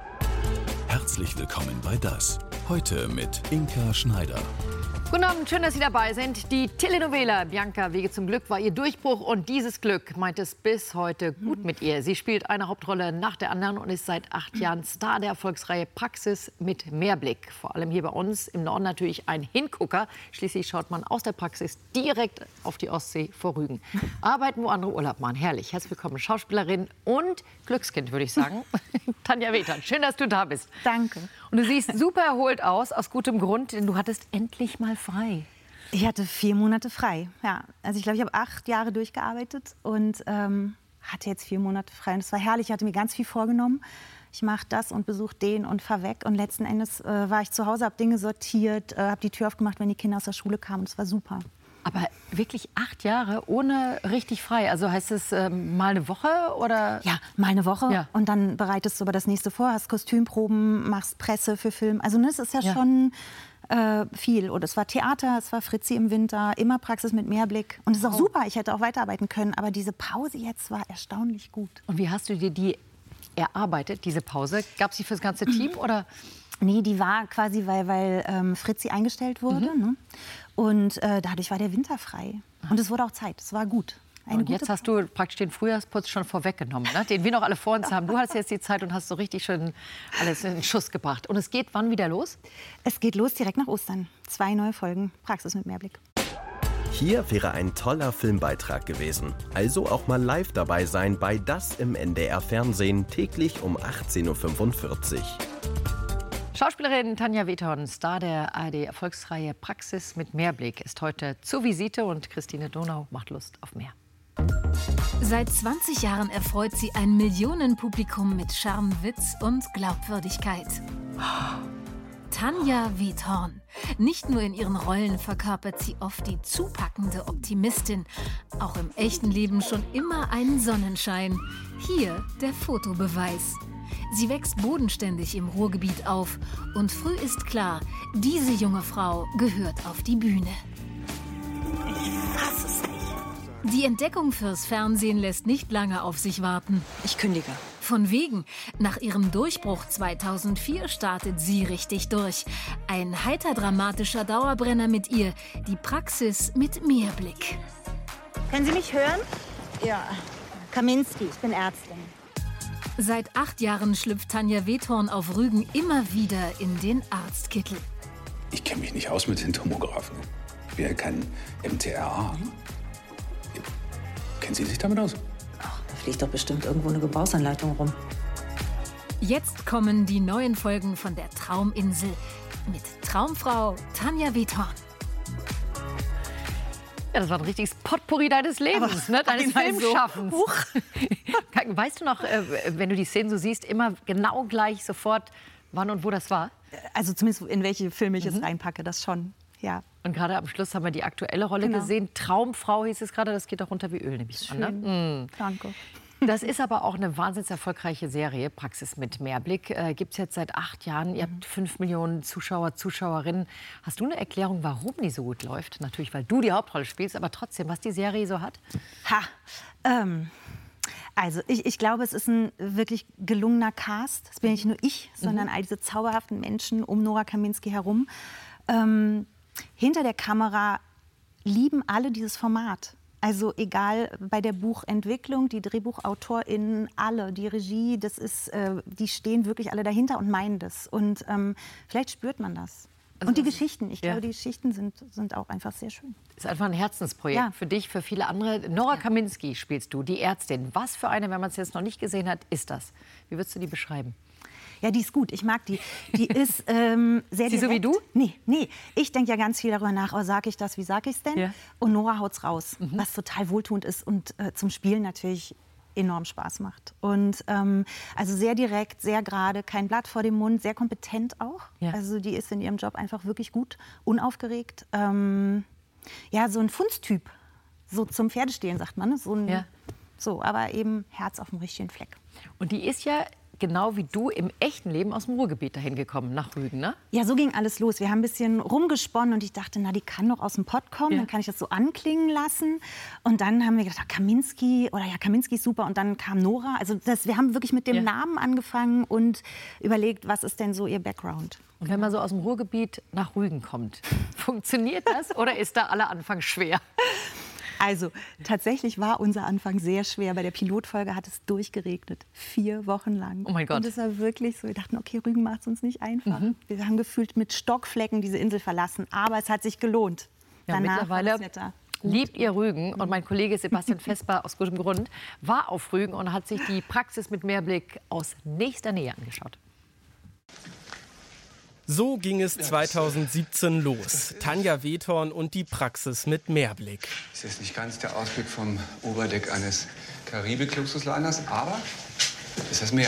Herzlich willkommen bei Das. Heute mit Inka Schneider. Guten Abend, schön, dass Sie dabei sind. Die Telenovela Bianca Wege zum Glück war ihr Durchbruch und dieses Glück meint es bis heute gut mit ihr. Sie spielt eine Hauptrolle nach der anderen und ist seit 8 Jahren Star der Erfolgsreihe Praxis mit Mehrblick. Vor allem hier bei uns im Norden natürlich ein Hingucker. Schließlich schaut man aus der Praxis direkt auf die Ostsee vor Rügen. Arbeiten, wo andere Urlaub machen. Herrlich. Herzlich willkommen, Schauspielerin und Glückskind, würde ich sagen. Tanja Wetern, schön, dass du da bist. Danke. Und du siehst super erholt aus, aus gutem Grund, denn du hattest endlich mal frei. Ich hatte 4 Monate frei, ja. Also ich glaube, ich habe 8 Jahre durchgearbeitet und hatte jetzt 4 Monate frei. Und es war herrlich, ich hatte mir ganz viel vorgenommen. Ich mache das und besuche den und fahr weg. Und letzten Endes war ich zu Hause, habe Dinge sortiert, habe die Tür aufgemacht, wenn die Kinder aus der Schule kamen. Und es war super. Aber wirklich 8 Jahre ohne richtig frei? Also heißt es mal eine Woche oder? Ja, mal eine Woche. Ja. Und dann bereitest du aber das nächste vor, hast Kostümproben, machst Presse für Film. Also das ist ja schon viel. Und es war Theater, es war Fritzi im Winter, immer Praxis mit Mehrblick. Und es ist auch super, ich hätte auch weiterarbeiten können. Aber diese Pause jetzt war erstaunlich gut. Und wie hast du dir die erarbeitet, diese Pause? Gab es die für das ganze Team oder? Nee, die war quasi, weil Fritzi eingestellt wurde. Ne? Und dadurch war der Winter frei. Und es wurde auch Zeit. Es war gut. Und jetzt hast du praktisch den Frühjahrsputz schon vorweggenommen, ne? Den wir noch alle vor uns haben. Du hast jetzt die Zeit und hast so richtig schön alles in den Schuss gebracht. Und es geht wann wieder los? Es geht los direkt nach Ostern. 2 neue Folgen, Praxis mit Mehrblick. Hier wäre ein toller Filmbeitrag gewesen. Also auch mal live dabei sein bei Das im NDR Fernsehen, täglich um 18:45 Uhr. Schauspielerin Tanja Wethorn, Star der ARD-Erfolgsreihe Praxis mit Mehrblick, ist heute zur Visite und Christine Donau macht Lust auf mehr. Seit 20 Jahren erfreut sie ein Millionenpublikum mit Charme, Witz und Glaubwürdigkeit. Tanja Wethorn. Nicht nur in ihren Rollen verkörpert sie oft die zupackende Optimistin, auch im echten Leben schon immer ein Sonnenschein. Hier der Fotobeweis. Sie wächst bodenständig im Ruhrgebiet auf und früh ist klar, diese junge Frau gehört auf die Bühne. Ich fasse es nicht. Die Entdeckung fürs Fernsehen lässt nicht lange auf sich warten. Ich kündige. Von wegen. Nach ihrem Durchbruch 2004 startet sie richtig durch. Ein heiter-dramatischer Dauerbrenner mit ihr. Die Praxis mit Mehrblick. Können Sie mich hören? Ja. Kaminski, ich bin Ärztin. Seit 8 Jahren schlüpft Tanja Wethorn auf Rügen immer wieder in den Arztkittel. Ich kenne mich nicht aus mit den Tomographen. Ich bin ja kein MTRA. Kennen Sie sich damit aus? Ach, da fliegt doch bestimmt irgendwo eine Gebrauchsanleitung rum. Jetzt kommen die neuen Folgen von der Trauminsel mit Traumfrau Tanja Wethorn. Ja, das war ein richtiges Potpourri deines Lebens, ne? Deines Filmschaffens. So. Weißt du noch, wenn du die Szenen so siehst, immer genau gleich sofort, wann und wo das war? Also zumindest in welche Filme ich es reinpacke, das schon, ja. Und gerade am Schluss haben wir die aktuelle Rolle gesehen. Traumfrau hieß es gerade, das geht auch runter wie Öl, nämlich an. Ne? Danke. Das ist aber auch eine wahnsinnig erfolgreiche Serie, Praxis mit Mehrblick. Gibt es jetzt seit 8 Jahren. Ihr habt 5 Millionen Zuschauer, Zuschauerinnen. Hast du eine Erklärung, warum die so gut läuft? Natürlich, weil du die Hauptrolle spielst, aber trotzdem, was die Serie so hat? Also ich glaube, es ist ein wirklich gelungener Cast. Das bin nicht nur ich, sondern all diese zauberhaften Menschen um Nora Kaminski herum. Hinter der Kamera lieben alle dieses Format. Also egal bei der Buchentwicklung, die DrehbuchautorInnen, alle, die Regie, das ist, die stehen wirklich alle dahinter und meinen das. Und vielleicht spürt man das. Also und die Geschichten, ich glaube, die Geschichten sind auch einfach sehr schön. Ist einfach ein Herzensprojekt für dich, für viele andere. Nora Kaminski spielst du, die Ärztin. Was für eine, wenn man es jetzt noch nicht gesehen hat, ist das? Wie würdest du die beschreiben? Ja, die ist gut. Ich mag die. Die ist sehr direkt. Sie so wie du? Nee. Ich denke ja ganz viel darüber nach, sag ich das, wie sag ich es denn? Ja. Und Nora haut's raus, was total wohltuend ist und zum Spielen natürlich enorm Spaß macht. Und also sehr direkt, sehr gerade, kein Blatt vor dem Mund, sehr kompetent auch. Ja. Also die ist in ihrem Job einfach wirklich gut, unaufgeregt. Ja, so ein Funstyp, so zum Pferdestehlen sagt man. Ne? So, aber eben Herz auf dem richtigen Fleck. Und die ist ja genau wie du im echten Leben aus dem Ruhrgebiet dahin gekommen, nach Rügen, ne? Ja, so ging alles los. Wir haben ein bisschen rumgesponnen und ich dachte, na, die kann doch aus dem Pott kommen, dann kann ich das so anklingen lassen. Und dann haben wir gedacht, Kaminski, Kaminski ist super. Und dann kam Nora. Also wir haben wirklich mit dem Namen angefangen und überlegt, was ist denn so ihr Background. Und wenn man so aus dem Ruhrgebiet nach Rügen kommt, funktioniert das oder ist da aller Anfang schwer? Also tatsächlich war unser Anfang sehr schwer. Bei der Pilotfolge hat es durchgeregnet, 4 Wochen lang. Oh mein Gott. Und es war wirklich so, wir dachten, okay, Rügen macht es uns nicht einfach. Wir haben gefühlt mit Stockflecken diese Insel verlassen, aber es hat sich gelohnt. Ja, danach mittlerweile war das Wetter liebt ihr Rügen. Und mein Kollege Sebastian Vesper aus gutem Grund war auf Rügen und hat sich die Praxis mit Mehrblick aus nächster Nähe angeschaut. So ging es 2017 los. Tanja Wethorn und die Praxis mit Mehrblick. Das ist jetzt nicht ganz der Ausblick vom Oberdeck eines Karibik-Luxusliners, aber das ist das Meer.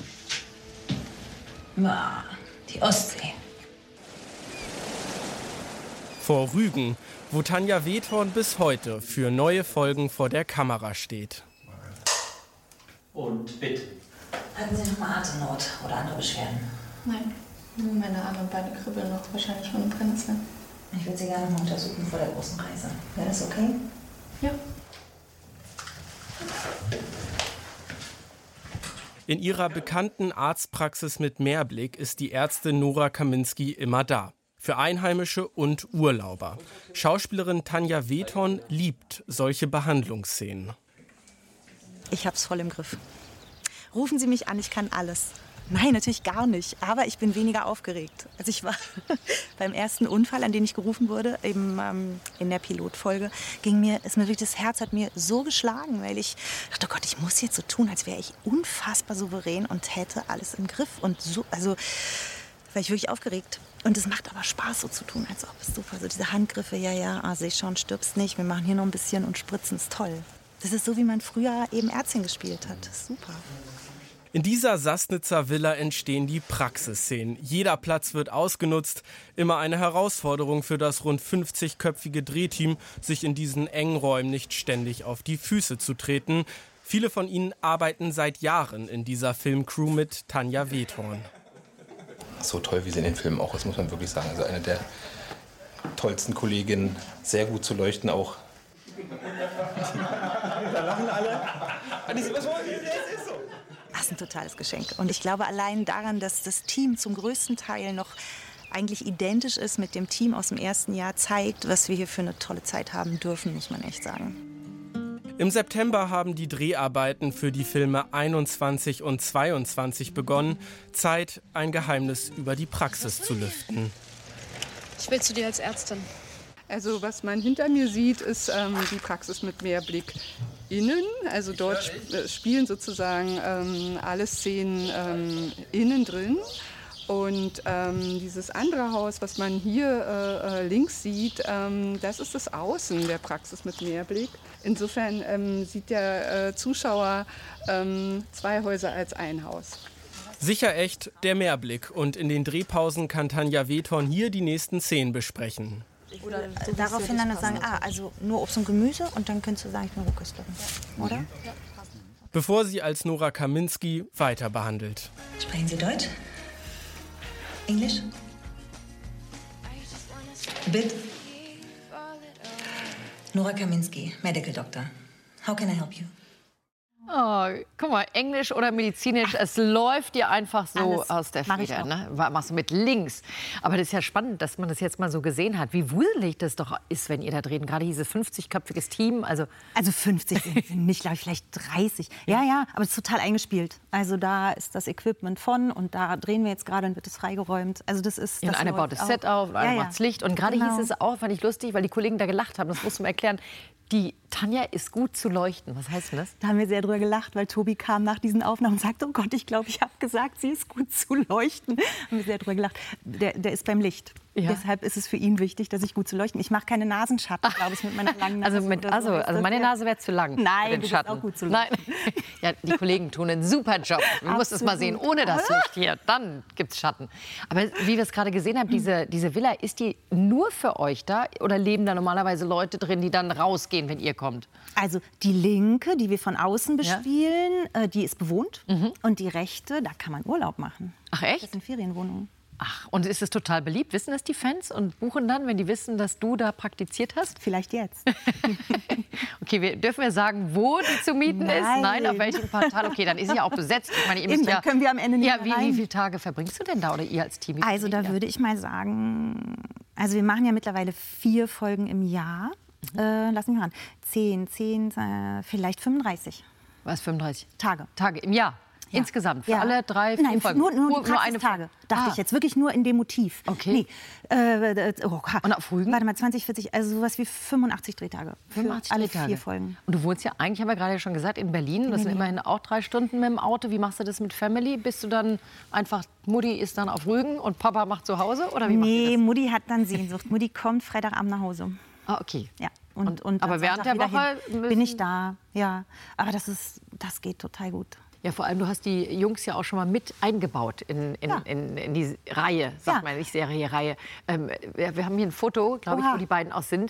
Die Ostsee. Vor Rügen, wo Tanja Wethorn bis heute für neue Folgen vor der Kamera steht. Und bitte. Hatten Sie noch mal Atemnot oder andere Beschwerden? Nein. Nur meine Arme und Beine kribbeln noch, wahrscheinlich von Brennnesseln. Ich würde Sie gerne mal untersuchen vor der großen Reise. Wäre das okay? Ja. In ihrer bekannten Arztpraxis mit Mehrblick ist die Ärztin Nora Kaminski immer da. Für Einheimische und Urlauber. Schauspielerin Tanja Wethorn liebt solche Behandlungsszenen. Ich hab's voll im Griff. Rufen Sie mich an, ich kann alles. Nein, natürlich gar nicht, aber ich bin weniger aufgeregt. Also ich war beim ersten Unfall, an den ich gerufen wurde, eben in der Pilotfolge, das Herz hat mir so geschlagen, weil ich dachte, oh Gott, ich muss jetzt so tun, als wäre ich unfassbar souverän und hätte alles im Griff. Und so, also war ich wirklich aufgeregt. Und es macht aber Spaß, so zu tun, als ob es super. Also diese Handgriffe, sehe ich schon, stirbst nicht, wir machen hier noch ein bisschen und spritzen, ist toll. Das ist so, wie man früher eben Ärztin gespielt hat. Das ist super. In dieser Sassnitzer Villa entstehen die Praxisszenen. Jeder Platz wird ausgenutzt. Immer eine Herausforderung für das rund 50-köpfige Drehteam, sich in diesen engen Räumen nicht ständig auf die Füße zu treten. Viele von ihnen arbeiten seit Jahren in dieser Filmcrew mit Tanja Wethorn. So toll, wie sie in den Filmen auch ist, muss man wirklich sagen. Also eine der tollsten Kolleginnen, sehr gut zu leuchten auch. Da lachen alle. Das ist ein totales Geschenk. Und ich glaube allein daran, dass das Team zum größten Teil noch eigentlich identisch ist mit dem Team aus dem ersten Jahr, zeigt, was wir hier für eine tolle Zeit haben dürfen, muss man echt sagen. Im September haben die Dreharbeiten für die Filme 21 und 22 begonnen. Zeit, ein Geheimnis über die Praxis zu lüften. Ich will zu dir als Ärztin. Also was man hinter mir sieht, ist die Praxis mit Mehrblick innen. Also dort spielen sozusagen alle Szenen innen drin. Und dieses andere Haus, was man hier links sieht, das ist das Außen der Praxis mit Mehrblick. Insofern sieht der Zuschauer 2 Häuser als ein Haus. Sicher echt der Mehrblick. Und in den Drehpausen kann Tanja Wethorn hier die nächsten Szenen besprechen. Oder daraufhin dann sagen, also nur Obst und Gemüse und dann könntest du sagen, ich bin Rohköstlerin, oder? Ja. Bevor sie als Nora Kaminski weiter behandelt. Sprechen Sie Deutsch? Englisch? Bitte? Nora Kaminski, Medical Doctor. How can I help you? Oh, guck mal, Englisch oder medizinisch, es läuft dir einfach so alles aus der Feder. Ne? Machst du mit links. Aber das ist ja spannend, dass man das jetzt mal so gesehen hat. Wie wuselig das doch ist, wenn ihr da dreht. Gerade dieses 50-köpfiges Team. Also 50 sind nicht, glaube ich, vielleicht 30. Ja, aber es ist total eingespielt. Also da ist das Equipment von und da drehen wir jetzt gerade und wird es freigeräumt. Also das ist. Das einer baut das Set auf, einer macht das Licht. Und gerade hieß es auch, fand ich lustig, weil die Kollegen da gelacht haben. Das musst du mir erklären. Die Tanja ist gut zu leuchten. Was heißt denn das? Da haben wir sehr drüber gelacht, weil Tobi kam nach diesen Aufnahmen und sagte, oh Gott, ich glaube, ich habe gesagt, sie ist gut zu leuchten. Haben wir sehr drüber gelacht. Der ist beim Licht. Ja. Deshalb ist es für ihn wichtig, dass ich gut zu leuchten. Ich mache keine Nasenschatten, glaube ich, mit meiner langen Nase. Also meine Nase wäre zu lang. Nein, du bist auch gut zu leuchten. Nein. Ja, die Kollegen tun einen super Job. Du musst es mal sehen, ohne das Licht hier, dann gibt's Schatten. Aber wie wir es gerade gesehen haben, diese Villa, ist die nur für euch da oder leben da normalerweise Leute drin, die dann rausgehen, wenn ihr kommt? Also die linke, die wir von außen bespielen, die ist bewohnt. Und die rechte, da kann man Urlaub machen. Ach echt? Das sind Ferienwohnungen. Ach, und ist es total beliebt? Wissen das die Fans und buchen dann, wenn die wissen, dass du da praktiziert hast? Vielleicht jetzt. Okay, dürfen wir sagen, wo die zu mieten ist? Nein, auf welchem Portal? Okay, dann ist sie ja auch besetzt. Ich meine, ihr müsst dann können wir am Ende nicht mehr rein. Wie viele Tage verbringst du denn da oder ihr als Team? Also da würde ich mal sagen, also wir machen ja mittlerweile 4 Folgen im Jahr. Lass mich mal ran. 10, vielleicht 35. Was, 35? Tage im Jahr? Ja. Insgesamt? Für alle 3, 4 Folgen? Nur die Praxistage, dachte ich jetzt. Wirklich nur in dem Motiv. Okay. Nee. Und auf Rügen? Warte mal, 20, 40, also sowas wie 85 Drehtage. 85 alle Drehtage. 4 Folgen. Und du wohnst ja eigentlich, haben wir gerade schon gesagt, in Berlin. Das sind immerhin auch 3 Stunden mit dem Auto. Wie machst du das mit Family? Bist du dann einfach, Mutti ist dann auf Rügen und Papa macht zu Hause? Oder wie macht ihr das? Mutti hat dann Sehnsucht. Mutti kommt Freitagabend nach Hause. Ah, okay. Ja. Aber während der Woche bin ich da, ja. Aber das geht total gut. Ja, vor allem, du hast die Jungs ja auch schon mal mit eingebaut in die Reihe, sagt man nicht Serie, Reihe. Wir haben hier ein Foto, glaube ich, wo die beiden auch sind.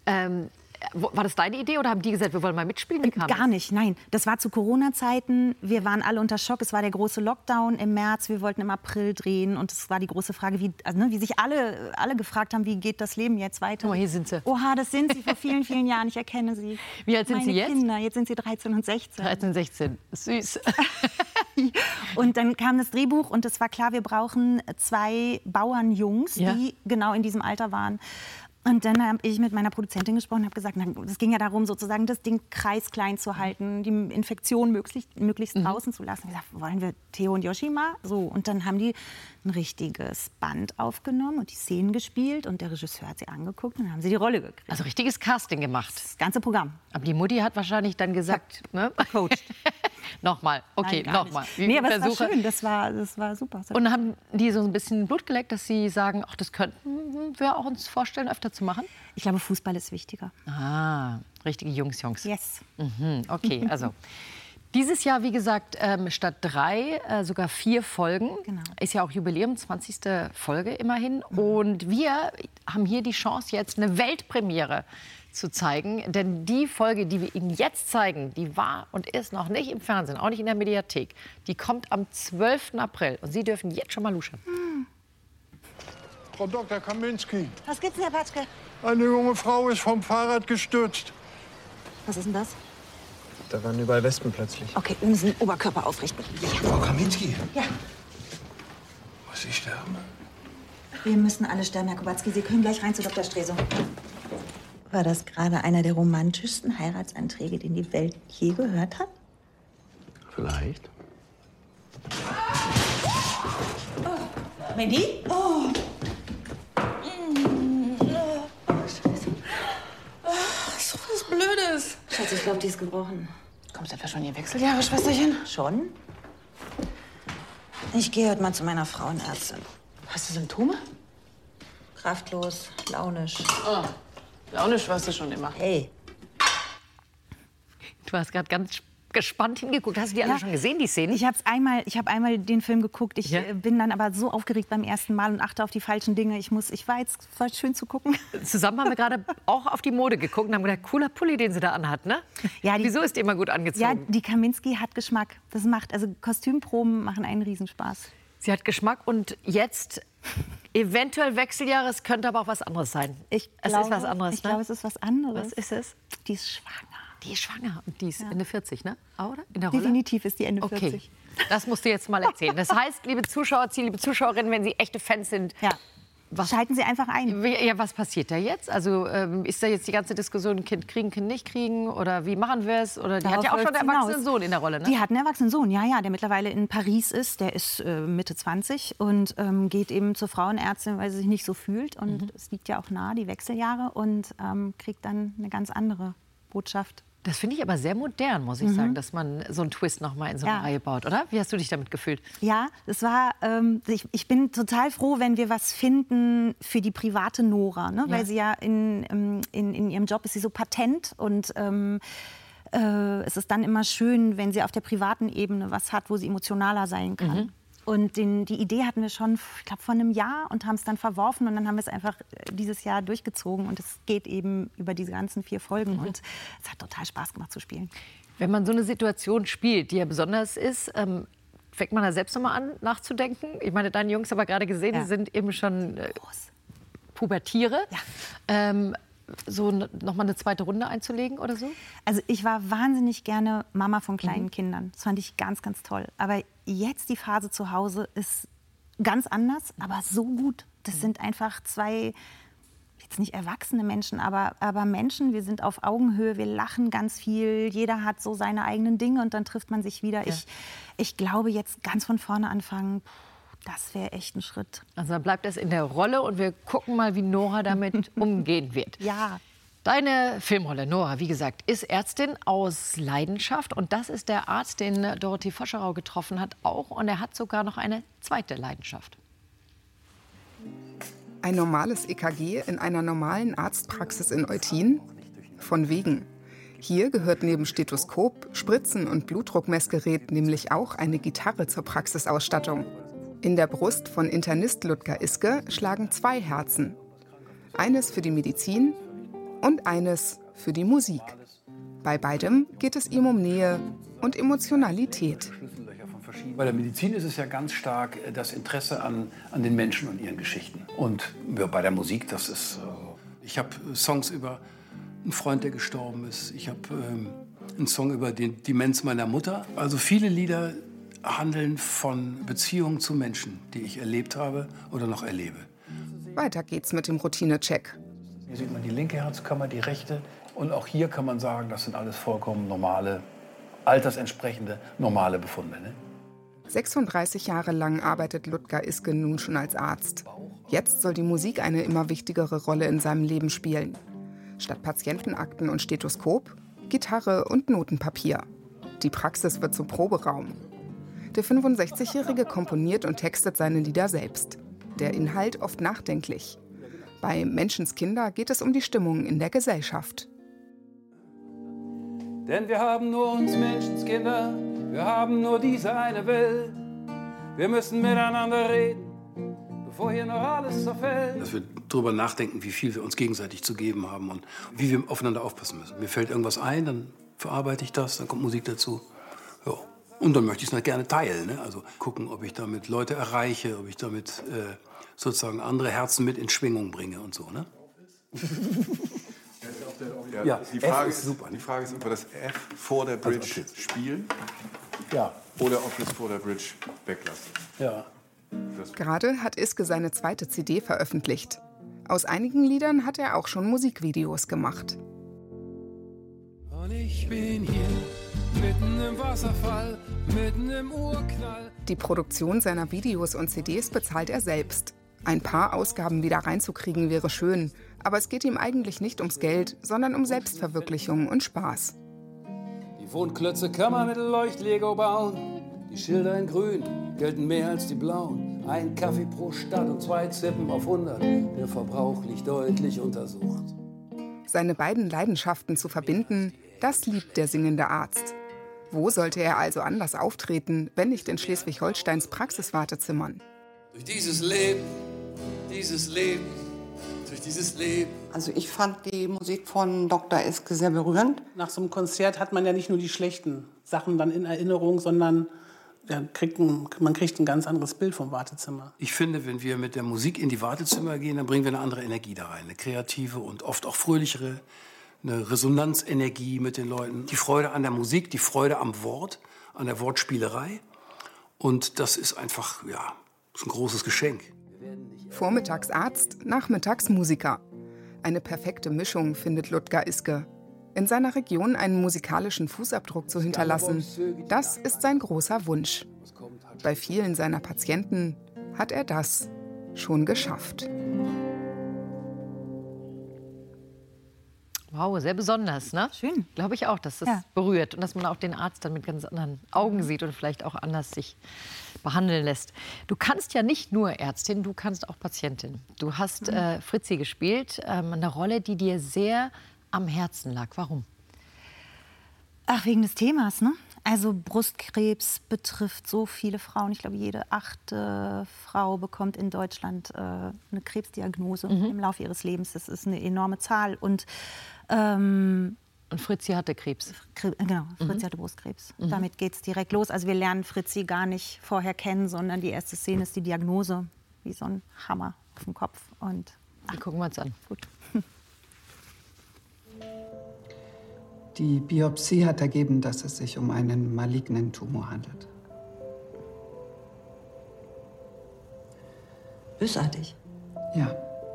War das deine Idee oder haben die gesagt, wir wollen mal mitspielen? Gar nicht, nein. Das war zu Corona-Zeiten. Wir waren alle unter Schock. Es war der große Lockdown im März. Wir wollten im April drehen. Und es war die große Frage, wie sich alle gefragt haben, wie geht das Leben jetzt weiter? Oh, hier sind sie. Oha, das sind sie vor vielen, vielen Jahren. Ich erkenne sie. Wie alt sind sie jetzt? Kinder. Jetzt sind sie 13 und 16. 13 und 16. Süß. Und dann kam das Drehbuch und es war klar, wir brauchen 2 Bauernjungs, die genau in diesem Alter waren. Und dann habe ich mit meiner Produzentin gesprochen und habe gesagt, es ging ja darum, sozusagen das Ding kreisklein zu halten, die Infektion möglichst draußen zu lassen. Ich habe gesagt, wollen wir Theo und Yoshi mal? So, und dann haben die ein richtiges Band aufgenommen und die Szenen gespielt und der Regisseur hat sie angeguckt und dann haben sie die Rolle gekriegt. Also richtiges Casting gemacht. Das ganze Programm. Aber die Mutti hat wahrscheinlich dann gesagt, ne? Coacht. Nochmal, okay, nochmal. Nee, aber das war schön, das war super. Und dann haben die so ein bisschen Blut geleckt, dass sie sagen, ach, das könnten wir auch uns vorstellen, öfter zu machen? Ich glaube, Fußball ist wichtiger. Ah, richtige Jungs. Yes. Okay, also dieses Jahr, wie gesagt, statt 3 sogar 4 Folgen. Genau. Ist ja auch Jubiläum, 20. Folge immerhin. Und wir haben hier die Chance, jetzt eine Weltpremiere zu zeigen. Denn die Folge, die wir Ihnen jetzt zeigen, die war und ist noch nicht im Fernsehen, auch nicht in der Mediathek. Die kommt am 12. April. Und Sie dürfen jetzt schon mal luschern. Frau Dr. Kaminski, Was gibt's denn, Herr Patschke? eine junge Frau ist vom Fahrrad gestürzt. Was ist denn das? Da waren überall Wespen plötzlich. Okay, wir müssen den Oberkörper aufrichten. Frau Kaminski. Ja. Muss ich sterben? Wir müssen alle sterben, Herr Kubacki. Sie können gleich rein zu Dr. Stresung. War das gerade einer der romantischsten Heiratsanträge, den die Welt je gehört hat? Vielleicht. Oh. Mandy? Oh. So was Blödes. Schatz, ich glaube, die ist gebrochen. Kommst etwa schon in die Wechseljahre, Schwesterchen? Schon? Ich gehe heute mal zu meiner Frauenärztin. Hast du Symptome? Kraftlos, launisch. Oh, launisch warst du schon immer. Hey. Du hast gerade ganz gespannt hingeguckt. Hast du die alle schon gesehen, die Szenen? Ich habe einmal den Film geguckt. Ich bin dann aber so aufgeregt beim ersten Mal und achte auf die falschen Dinge. War jetzt voll schön zu gucken. Zusammen haben wir gerade auch auf die Mode geguckt und haben gedacht, cooler Pulli, den sie da anhat, ne? Ja, wieso ist die immer gut angezogen? Ja, die Kaminski hat Geschmack. Also Kostümproben machen einen Riesenspaß. Sie hat Geschmack und jetzt eventuell Wechseljahre, es könnte aber auch was anderes sein. Es ist was anderes, Ich glaube, es ist was anderes. Was ist es? Die ist schwanger. Die ist schwanger und die ist Ende 40, ne? Oder? In der Rolle? Definitiv ist die Ende Okay. 40. Das musst du jetzt mal erzählen. Das heißt, liebe Zuschauer, liebe Zuschauerinnen, wenn Sie echte Fans sind, schalten Sie einfach ein. Ja, was passiert da jetzt? Also ist da jetzt die ganze Diskussion, Kind kriegen, Kind nicht kriegen? Oder wie machen wir es? Oder die hat ja auch schon einen erwachsenen Sohn in der Rolle, ne? Die hat einen erwachsenen Sohn, ja, der mittlerweile in Paris ist. Der ist Mitte 20 und geht eben zur Frauenärztin, weil sie sich nicht so fühlt. Und es liegt ja auch nahe, die Wechseljahre. Und kriegt dann eine ganz andere Botschaft. Das finde ich aber sehr modern, muss ich sagen, dass man so einen Twist noch mal in so eine Reihe baut, oder? Wie hast du dich damit gefühlt? Ja, es war, ich bin total froh, wenn wir was finden für die private Nora, ne? Weil sie ja in ihrem Job ist sie so patent und es ist dann immer schön, wenn sie auf der privaten Ebene was hat, wo sie emotionaler sein kann. Und die Idee hatten wir schon, ich glaube, vor einem Jahr und haben es dann verworfen. Und dann haben wir es einfach dieses Jahr durchgezogen. Und es geht eben über diese ganzen 4 Folgen. Und es hat total Spaß gemacht zu spielen. Wenn man so eine Situation spielt, die ja besonders ist, fängt man da selbst noch mal an nachzudenken? Ich meine, deine Jungs haben wir gerade gesehen, die sind eben schon Pubertiere. So noch mal eine zweite Runde einzulegen oder so? Also ich war wahnsinnig gerne Mama von kleinen Kindern. Das fand ich ganz, ganz toll. Aber jetzt die Phase zu Hause ist ganz anders, aber so gut. Das sind einfach 2, jetzt nicht erwachsene Menschen, aber Menschen. Wir sind auf Augenhöhe, wir lachen ganz viel. Jeder hat so seine eigenen Dinge und dann trifft man sich wieder. Ja. Ich glaube, jetzt ganz von vorne anfangen, das wäre echt ein Schritt. Also dann bleibt das in der Rolle und wir gucken mal, wie Nora damit umgehen wird. Ja. Deine Filmrolle, Nora, wie gesagt, ist Ärztin aus Leidenschaft. Und das ist der Arzt, den Dorothee Foscherau getroffen hat, auch. Und er hat sogar noch eine zweite Leidenschaft. Ein normales EKG in einer normalen Arztpraxis in Eutin? Von wegen. Hier gehört neben Stethoskop, Spritzen und Blutdruckmessgerät nämlich auch eine Gitarre zur Praxisausstattung. In der Brust von Internist Ludger Iske schlagen 2 Herzen. Eines für die Medizin und eines für die Musik. Bei beidem geht es ihm um Nähe und Emotionalität. Bei der Medizin ist es ja ganz stark das Interesse an den Menschen und ihren Geschichten. Und bei der Musik, das ist... Ich habe Songs über einen Freund, der gestorben ist. Ich habe einen Song über die Demenz meiner Mutter. Also viele Lieder handeln von Beziehungen zu Menschen, die ich erlebt habe oder noch erlebe. Weiter geht's mit dem Routinecheck. Hier sieht man die linke Herzkammer, die rechte. Und auch hier kann man sagen, das sind alles vollkommen normale, altersentsprechende, normale Befunde. Ne? 36 Jahre lang arbeitet Ludger Iske nun schon als Arzt. Jetzt soll die Musik eine immer wichtigere Rolle in seinem Leben spielen. Statt Patientenakten und Stethoskop, Gitarre und Notenpapier. Die Praxis wird zum Proberaum. Der 65-Jährige komponiert und textet seine Lieder selbst. Der Inhalt oft nachdenklich. Bei Menschenskinder geht es um die Stimmung in der Gesellschaft. Denn wir haben nur uns Menschenskinder, wir haben nur diese eine Welt. Wir müssen miteinander reden, bevor hier noch alles zerfällt. Dass wir darüber nachdenken, wie viel wir uns gegenseitig zu geben haben und wie wir aufeinander aufpassen müssen. Mir fällt irgendwas ein, dann verarbeite ich das, dann kommt Musik dazu. Ja. Und dann möchte ich es gerne teilen. Ne? Also gucken, ob ich damit Leute erreiche, ob ich damit sozusagen andere Herzen mit in Schwingung bringe und so. Ne? Ja, die Frage ist super. Die Frage ist, ob wir das F vor der Bridge spielen oder ob wir es vor der Bridge weglassen. Ja. Gerade hat Iske seine zweite CD veröffentlicht. Aus einigen Liedern hat er auch schon Musikvideos gemacht. Und ich bin hier, mitten im Wasserfall, mitten im Urknall. Die Produktion seiner Videos und CDs bezahlt er selbst. Ein paar Ausgaben wieder reinzukriegen wäre schön, aber es geht ihm eigentlich nicht ums Geld, sondern um Selbstverwirklichung und Spaß. Die Wohnklötze kann man mit Leuchtlego bauen. Die Schilder in grün gelten mehr als die blauen. Ein Kaffee pro Stadt und 2 Zippen auf 100. Der Verbrauch liegt deutlich untersucht. Seine beiden Leidenschaften zu verbinden, das liebt der singende Arzt. Wo sollte er also anders auftreten, wenn nicht in Schleswig-Holsteins Praxiswartezimmern? Durch dieses Leben, durch dieses Leben. Also ich fand die Musik von Dr. Iske sehr berührend. Nach so einem Konzert hat man ja nicht nur die schlechten Sachen dann in Erinnerung, sondern man kriegt ein ganz anderes Bild vom Wartezimmer. Ich finde, wenn wir mit der Musik in die Wartezimmer gehen, dann bringen wir eine andere Energie da rein. Eine kreative und oft auch fröhlichere, eine Resonanzenergie mit den Leuten. Die Freude an der Musik, die Freude am Wort, an der Wortspielerei. Und das ist einfach, ist ein großes Geschenk. Vormittags Arzt, nachmittags Musiker. Eine perfekte Mischung, findet Ludger Iske. In seiner Region einen musikalischen Fußabdruck zu hinterlassen, das ist sein großer Wunsch. Bei vielen seiner Patienten hat er das schon geschafft. Wow, sehr besonders, ne? Schön. Glaube ich auch, dass das berührt und dass man auch den Arzt dann mit ganz anderen Augen sieht und vielleicht auch anders sich behandeln lässt. Du kannst ja nicht nur Ärztin, du kannst auch Patientin. Du hast Fritzi gespielt, eine Rolle, die dir sehr am Herzen lag. Warum? Ach, wegen des Themas, ne? Also Brustkrebs betrifft so viele Frauen. Ich glaube, jede 8. Frau bekommt in Deutschland eine Krebsdiagnose im Laufe ihres Lebens. Das ist eine enorme Zahl. Und Fritzi hatte Krebs. Genau, Fritzi hatte Brustkrebs. Damit geht es direkt los. Also wir lernen Fritzi gar nicht vorher kennen, sondern die erste Szene ist die Diagnose. Wie so ein Hammer auf dem Kopf. Und die gucken wir uns an. Gut. Die Biopsie hat ergeben, dass es sich um einen malignen Tumor handelt. Bösartig? Ja.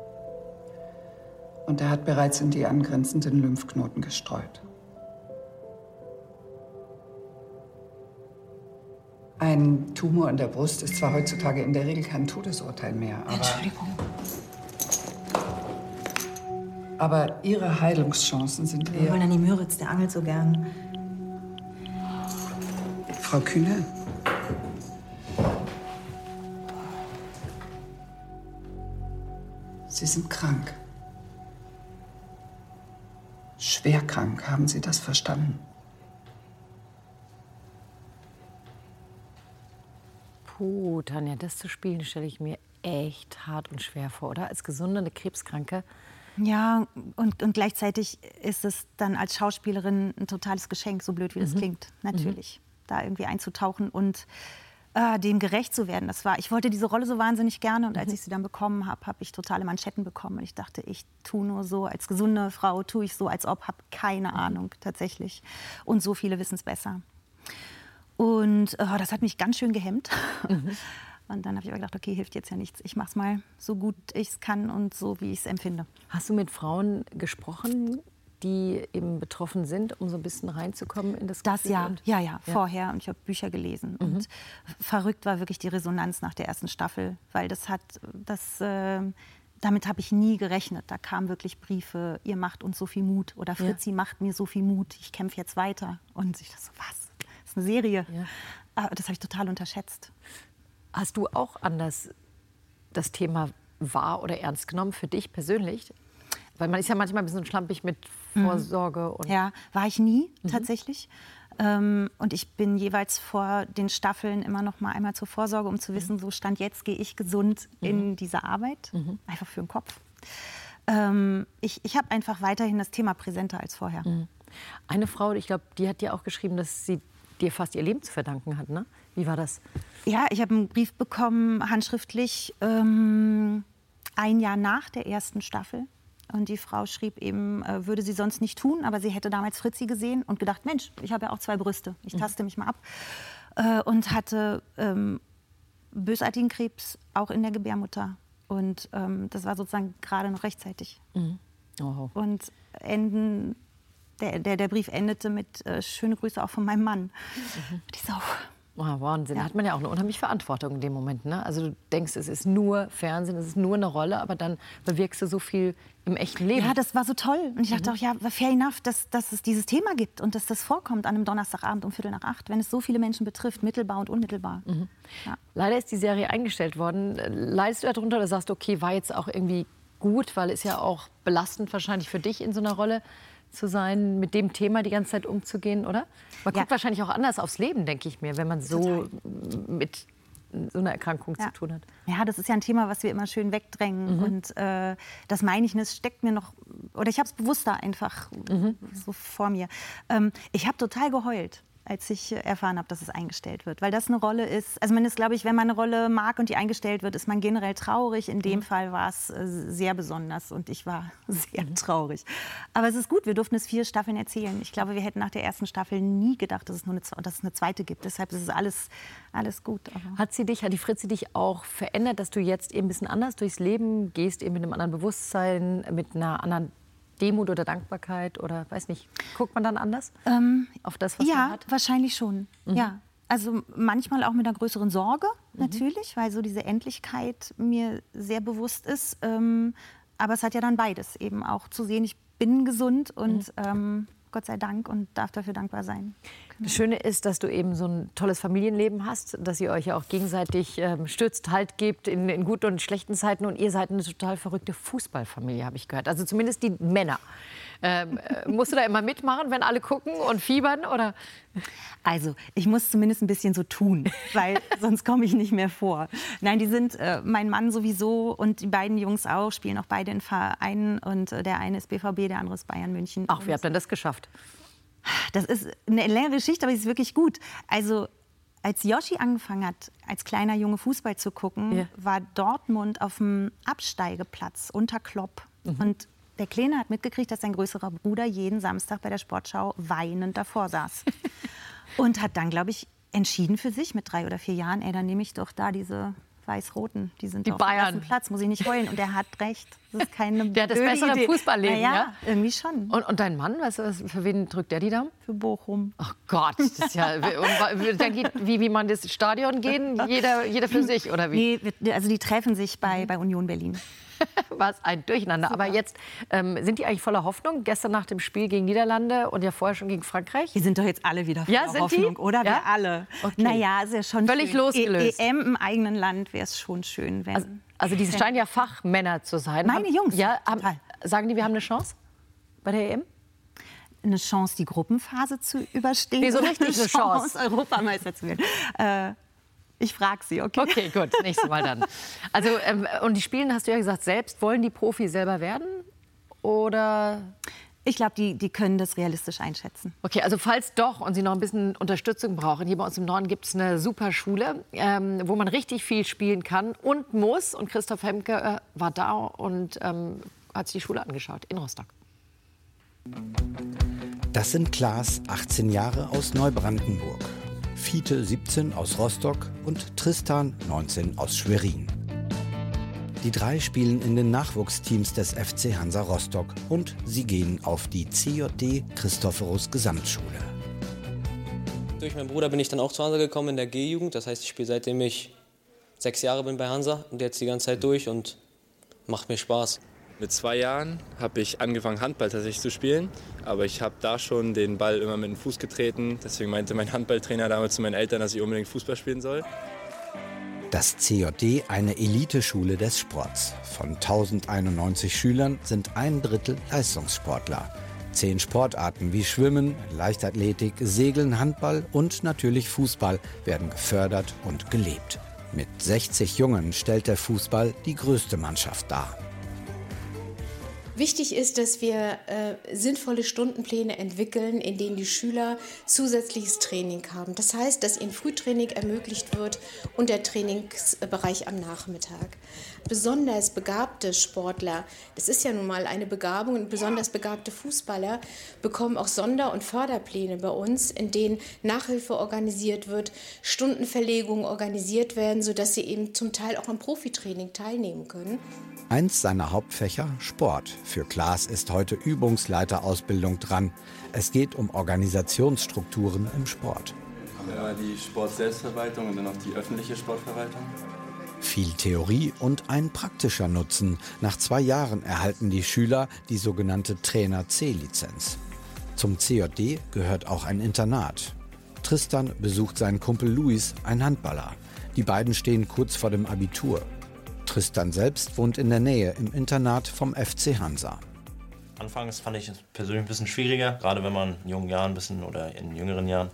Und er hat bereits in die angrenzenden Lymphknoten gestreut. Ein Tumor in der Brust ist zwar heutzutage in der Regel kein Todesurteil mehr, aber... Entschuldigung. Aber Ihre Heilungschancen sind Wir wollen an die Müritz, der angelt so gern. Frau Kühne? Sie sind krank. Schwer krank, haben Sie das verstanden? Puh, Tanja, das zu spielen, stelle ich mir echt hart und schwer vor, oder? Als gesunde, eine Krebskranke. Ja, und gleichzeitig ist es dann als Schauspielerin ein totales Geschenk, so blöd wie das klingt, natürlich, da irgendwie einzutauchen und dem gerecht zu werden. Ich wollte diese Rolle so wahnsinnig gerne und als ich sie dann bekommen habe, habe ich totale Manschetten bekommen und ich dachte, ich tue nur so, als gesunde Frau tue ich so, als ob, habe keine Ahnung tatsächlich und so viele wissen es besser. Und das hat mich ganz schön gehemmt. Und dann habe ich aber gedacht, okay, hilft jetzt ja nichts. Ich mache es mal so gut ich es kann und so, wie ich es empfinde. Hast du mit Frauen gesprochen, die eben betroffen sind, um so ein bisschen reinzukommen in das Gefühl? Ja, vorher. Und ich habe Bücher gelesen. Und verrückt war wirklich die Resonanz nach der ersten Staffel, weil damit habe ich nie gerechnet. Da kamen wirklich Briefe, ihr macht uns so viel Mut oder Fritzi macht mir so viel Mut, ich kämpfe jetzt weiter. Und ich dachte so, was? Das ist eine Serie. Ja. Aber das habe ich total unterschätzt. Hast du auch anders das Thema wahr oder ernst genommen für dich persönlich? Weil man ist ja manchmal ein bisschen schlampig mit Vorsorge. Und ja, war ich nie tatsächlich. Und ich bin jeweils vor den Staffeln immer noch mal einmal zur Vorsorge, um zu wissen, so Stand jetzt gehe ich gesund in diese Arbeit. Einfach für den Kopf. Ich habe einfach weiterhin das Thema präsenter als vorher. Eine Frau, ich glaube, die hat dir auch geschrieben, dass sie dir fast ihr Leben zu verdanken hat, ne? Wie war das? Ja, ich habe einen Brief bekommen, handschriftlich, ein Jahr nach der ersten Staffel. Und die Frau schrieb eben, würde sie sonst nicht tun, aber sie hätte damals Fritzi gesehen und gedacht, Mensch, ich habe ja auch 2 Brüste, ich taste mich mal ab. Und hatte bösartigen Krebs, auch in der Gebärmutter. Und das war sozusagen gerade noch rechtzeitig. Oh. Und der Brief endete mit schöne Grüße auch von meinem Mann. Ich so, Wahnsinn, da hat man ja auch eine unheimliche Verantwortung in dem Moment. Ne? Also du denkst, es ist nur Fernsehen, es ist nur eine Rolle, aber dann bewirkst du so viel im echten Leben. Ja, das war so toll. Und ich dachte auch, ja, fair enough, dass es dieses Thema gibt und dass das vorkommt an einem Donnerstagabend um 7:45, wenn es so viele Menschen betrifft, mittelbar und unmittelbar. Ja. Leider ist die Serie eingestellt worden. Leidest du darunter oder sagst du, okay, war jetzt auch irgendwie gut, weil es ja auch belastend wahrscheinlich für dich in so einer Rolle zu sein, mit dem Thema die ganze Zeit umzugehen, oder? Man guckt wahrscheinlich auch anders aufs Leben, denke ich mir, wenn man so mit so einer Erkrankung zu tun hat. Ja, das ist ja ein Thema, was wir immer schön wegdrängen. Und das meine ich, es steckt mir noch, oder ich habe es bewusster einfach so vor mir. Ich habe total geheult, als ich erfahren habe, dass es eingestellt wird. Weil das eine Rolle ist, also man ist, glaube ich, wenn man eine Rolle mag und die eingestellt wird, ist man generell traurig. In dem Fall war es sehr besonders und ich war sehr traurig. Aber es ist gut, wir durften es 4 Staffeln erzählen. Ich glaube, wir hätten nach der ersten Staffel nie gedacht, dass es eine zweite gibt. Deshalb ist es alles gut. Aber hat die Fritzi dich auch verändert, dass du jetzt eben ein bisschen anders durchs Leben gehst, eben mit einem anderen Bewusstsein, mit einer anderen Demut oder Dankbarkeit oder weiß nicht, guckt man dann anders auf das, was man hat? Ja, wahrscheinlich schon. Ja. Also manchmal auch mit einer größeren Sorge natürlich, weil so diese Endlichkeit mir sehr bewusst ist. Aber es hat ja dann beides, eben auch zu sehen, ich bin gesund und Gott sei Dank und darf dafür dankbar sein. Das Schöne ist, dass du eben so ein tolles Familienleben hast, dass ihr euch ja auch gegenseitig stützt, Halt gebt in guten und schlechten Zeiten. Und ihr seid eine total verrückte Fußballfamilie, habe ich gehört. Also zumindest die Männer. Musst du da immer mitmachen, wenn alle gucken und fiebern? Oder? Also, ich muss zumindest ein bisschen so tun, weil sonst komme ich nicht mehr vor. Nein, die sind, mein Mann sowieso und die beiden Jungs auch, spielen auch beide in Vereinen. Und der eine ist BVB, der andere ist Bayern München. Ach, wie habt ihr das geschafft? Das ist eine längere Geschichte, aber es ist wirklich gut. Also, als Yoshi angefangen hat, als kleiner Junge Fußball zu gucken, war Dortmund auf dem Absteigeplatz unter Klopp. Und der Kleine hat mitgekriegt, dass sein größerer Bruder jeden Samstag bei der Sportschau weinend davor saß. Und hat dann, glaube ich, entschieden für sich mit 3 oder 4 Jahren, dann nehme ich doch da diese Weiß-Roten, die sind auf dem ersten Platz, muss ich nicht heulen. Und er hat recht, das ist keine der hat das bessere Fußballleben, ja? Irgendwie schon. Und dein Mann, weißt du, für wen drückt der die Daumen? Für Bochum. Ach Gott, das ist ja, dann geht, wie man das Stadion gehen, jeder für sich, oder wie? Nee, also die treffen sich bei Union Berlin. Was ein Durcheinander. Super. Aber jetzt sind die eigentlich voller Hoffnung? Gestern nach dem Spiel gegen Niederlande und ja vorher schon gegen Frankreich? Die sind doch jetzt alle wieder voller Hoffnung, oder? Ja? Wir alle. Okay. Naja, ist ja schon völlig schön. Losgelöst. EM im eigenen Land wäre es schon schön, wenn... Also die scheinen ja Fachmänner zu sein. Meine Jungs, ja, sagen die, wir haben eine Chance bei der EM? Eine Chance, die Gruppenphase zu überstehen? Nee, so richtig eine Chance, Europameister zu werden. Ich frage sie, okay? Okay, gut, nächstes Mal dann. Also, und die Spielen, hast du ja gesagt, selbst, wollen die Profis selber werden? Oder? Ich glaube, die können das realistisch einschätzen. Okay, also falls doch und sie noch ein bisschen Unterstützung brauchen, hier bei uns im Norden gibt es eine super Schule, wo man richtig viel spielen kann und muss. Und Christoph Hemke war da und hat sich die Schule angeschaut in Rostock. Das sind Klaas, 18 Jahre, aus Neubrandenburg. Fiete 17 aus Rostock und Tristan 19 aus Schwerin. Die drei spielen in den Nachwuchsteams des FC Hansa Rostock und sie gehen auf die CJD Christophorus Gesamtschule. Durch meinen Bruder bin ich dann auch zu Hansa gekommen in der G-Jugend. Das heißt, ich spiele seitdem ich 6 Jahre bin bei Hansa und jetzt die ganze Zeit durch und macht mir Spaß. Mit 2 Jahren habe ich angefangen, Handball tatsächlich zu spielen. Aber ich habe da schon den Ball immer mit dem Fuß getreten. Deswegen meinte mein Handballtrainer damals zu meinen Eltern, dass ich unbedingt Fußball spielen soll. Das CJD, eine Eliteschule des Sports. Von 1091 Schülern sind 1/3 Leistungssportler. 10 Sportarten wie Schwimmen, Leichtathletik, Segeln, Handball und natürlich Fußball werden gefördert und gelebt. Mit 60 Jungen stellt der Fußball die größte Mannschaft dar. Wichtig ist, dass wir sinnvolle Stundenpläne entwickeln, in denen die Schüler zusätzliches Training haben. Das heißt, dass ihnen Frühtraining ermöglicht wird und der Trainingsbereich am Nachmittag. Besonders begabte Sportler, das ist ja nun mal eine Begabung, und besonders begabte Fußballer bekommen auch Sonder- und Förderpläne bei uns, in denen Nachhilfe organisiert wird, Stundenverlegungen organisiert werden, sodass sie eben zum Teil auch am Profitraining teilnehmen können. Eins seiner Hauptfächer Sport. Für Klaas ist heute Übungsleiterausbildung dran. Es geht um Organisationsstrukturen im Sport. Einmal die Sportselbstverwaltung und dann noch die öffentliche Sportverwaltung. Viel Theorie und ein praktischer Nutzen. Nach 2 Jahren erhalten die Schüler die sogenannte Trainer C-Lizenz. Zum CJD gehört auch ein Internat. Tristan besucht seinen Kumpel Luis, ein Handballer. Die beiden stehen kurz vor dem Abitur. Tristan selbst wohnt in der Nähe im Internat vom FC Hansa. Anfangs fand ich es persönlich ein bisschen schwieriger, gerade wenn man in jungen Jahren oder in jüngeren Jahren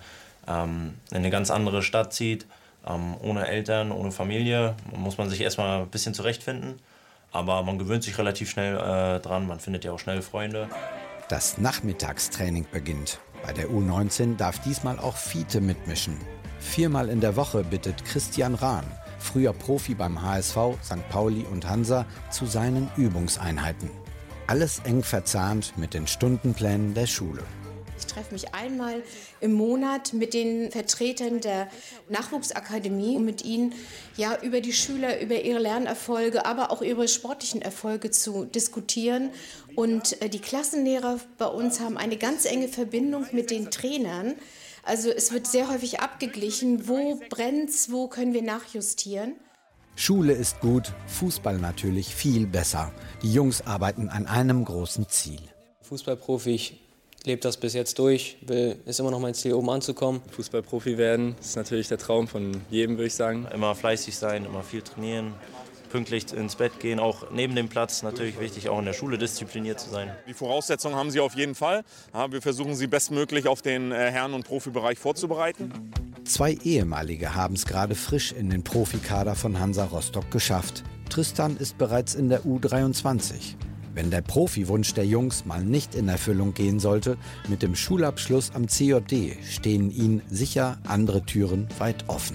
in eine ganz andere Stadt zieht, ohne Eltern, ohne Familie, muss man sich erstmal ein bisschen zurechtfinden. Aber man gewöhnt sich relativ schnell dran, man findet ja auch schnell Freunde. Das Nachmittagstraining beginnt. Bei der U19 darf diesmal auch Fiete mitmischen. 4-mal in der Woche bittet Christian Rahn, früher Profi beim HSV, St. Pauli und Hansa, zu seinen Übungseinheiten. Alles eng verzahnt mit den Stundenplänen der Schule. Ich treffe mich einmal im Monat mit den Vertretern der Nachwuchsakademie, um mit ihnen über die Schüler, über ihre Lernerfolge, aber auch ihre sportlichen Erfolge zu diskutieren. Und die Klassenlehrer bei uns haben eine ganz enge Verbindung mit den Trainern. Also es wird sehr häufig abgeglichen, wo brennt's, wo können wir nachjustieren. Schule ist gut, Fußball natürlich viel besser. Die Jungs arbeiten an einem großen Ziel. Fußballprofi, ich lebe das bis jetzt durch, ist immer noch mein Ziel, oben anzukommen. Fußballprofi werden, ist natürlich der Traum von jedem, würde ich sagen. Immer fleißig sein, immer viel trainieren, pünktlich ins Bett gehen, auch neben dem Platz natürlich wichtig, auch in der Schule diszipliniert zu sein. Die Voraussetzungen haben sie auf jeden Fall. Wir versuchen sie bestmöglich auf den Herren- und Profibereich vorzubereiten. 2 Ehemalige haben es gerade frisch in den Profikader von Hansa Rostock geschafft. Tristan ist bereits in der U23. Wenn der Profiwunsch der Jungs mal nicht in Erfüllung gehen sollte, mit dem Schulabschluss am CJD stehen ihnen sicher andere Türen weit offen.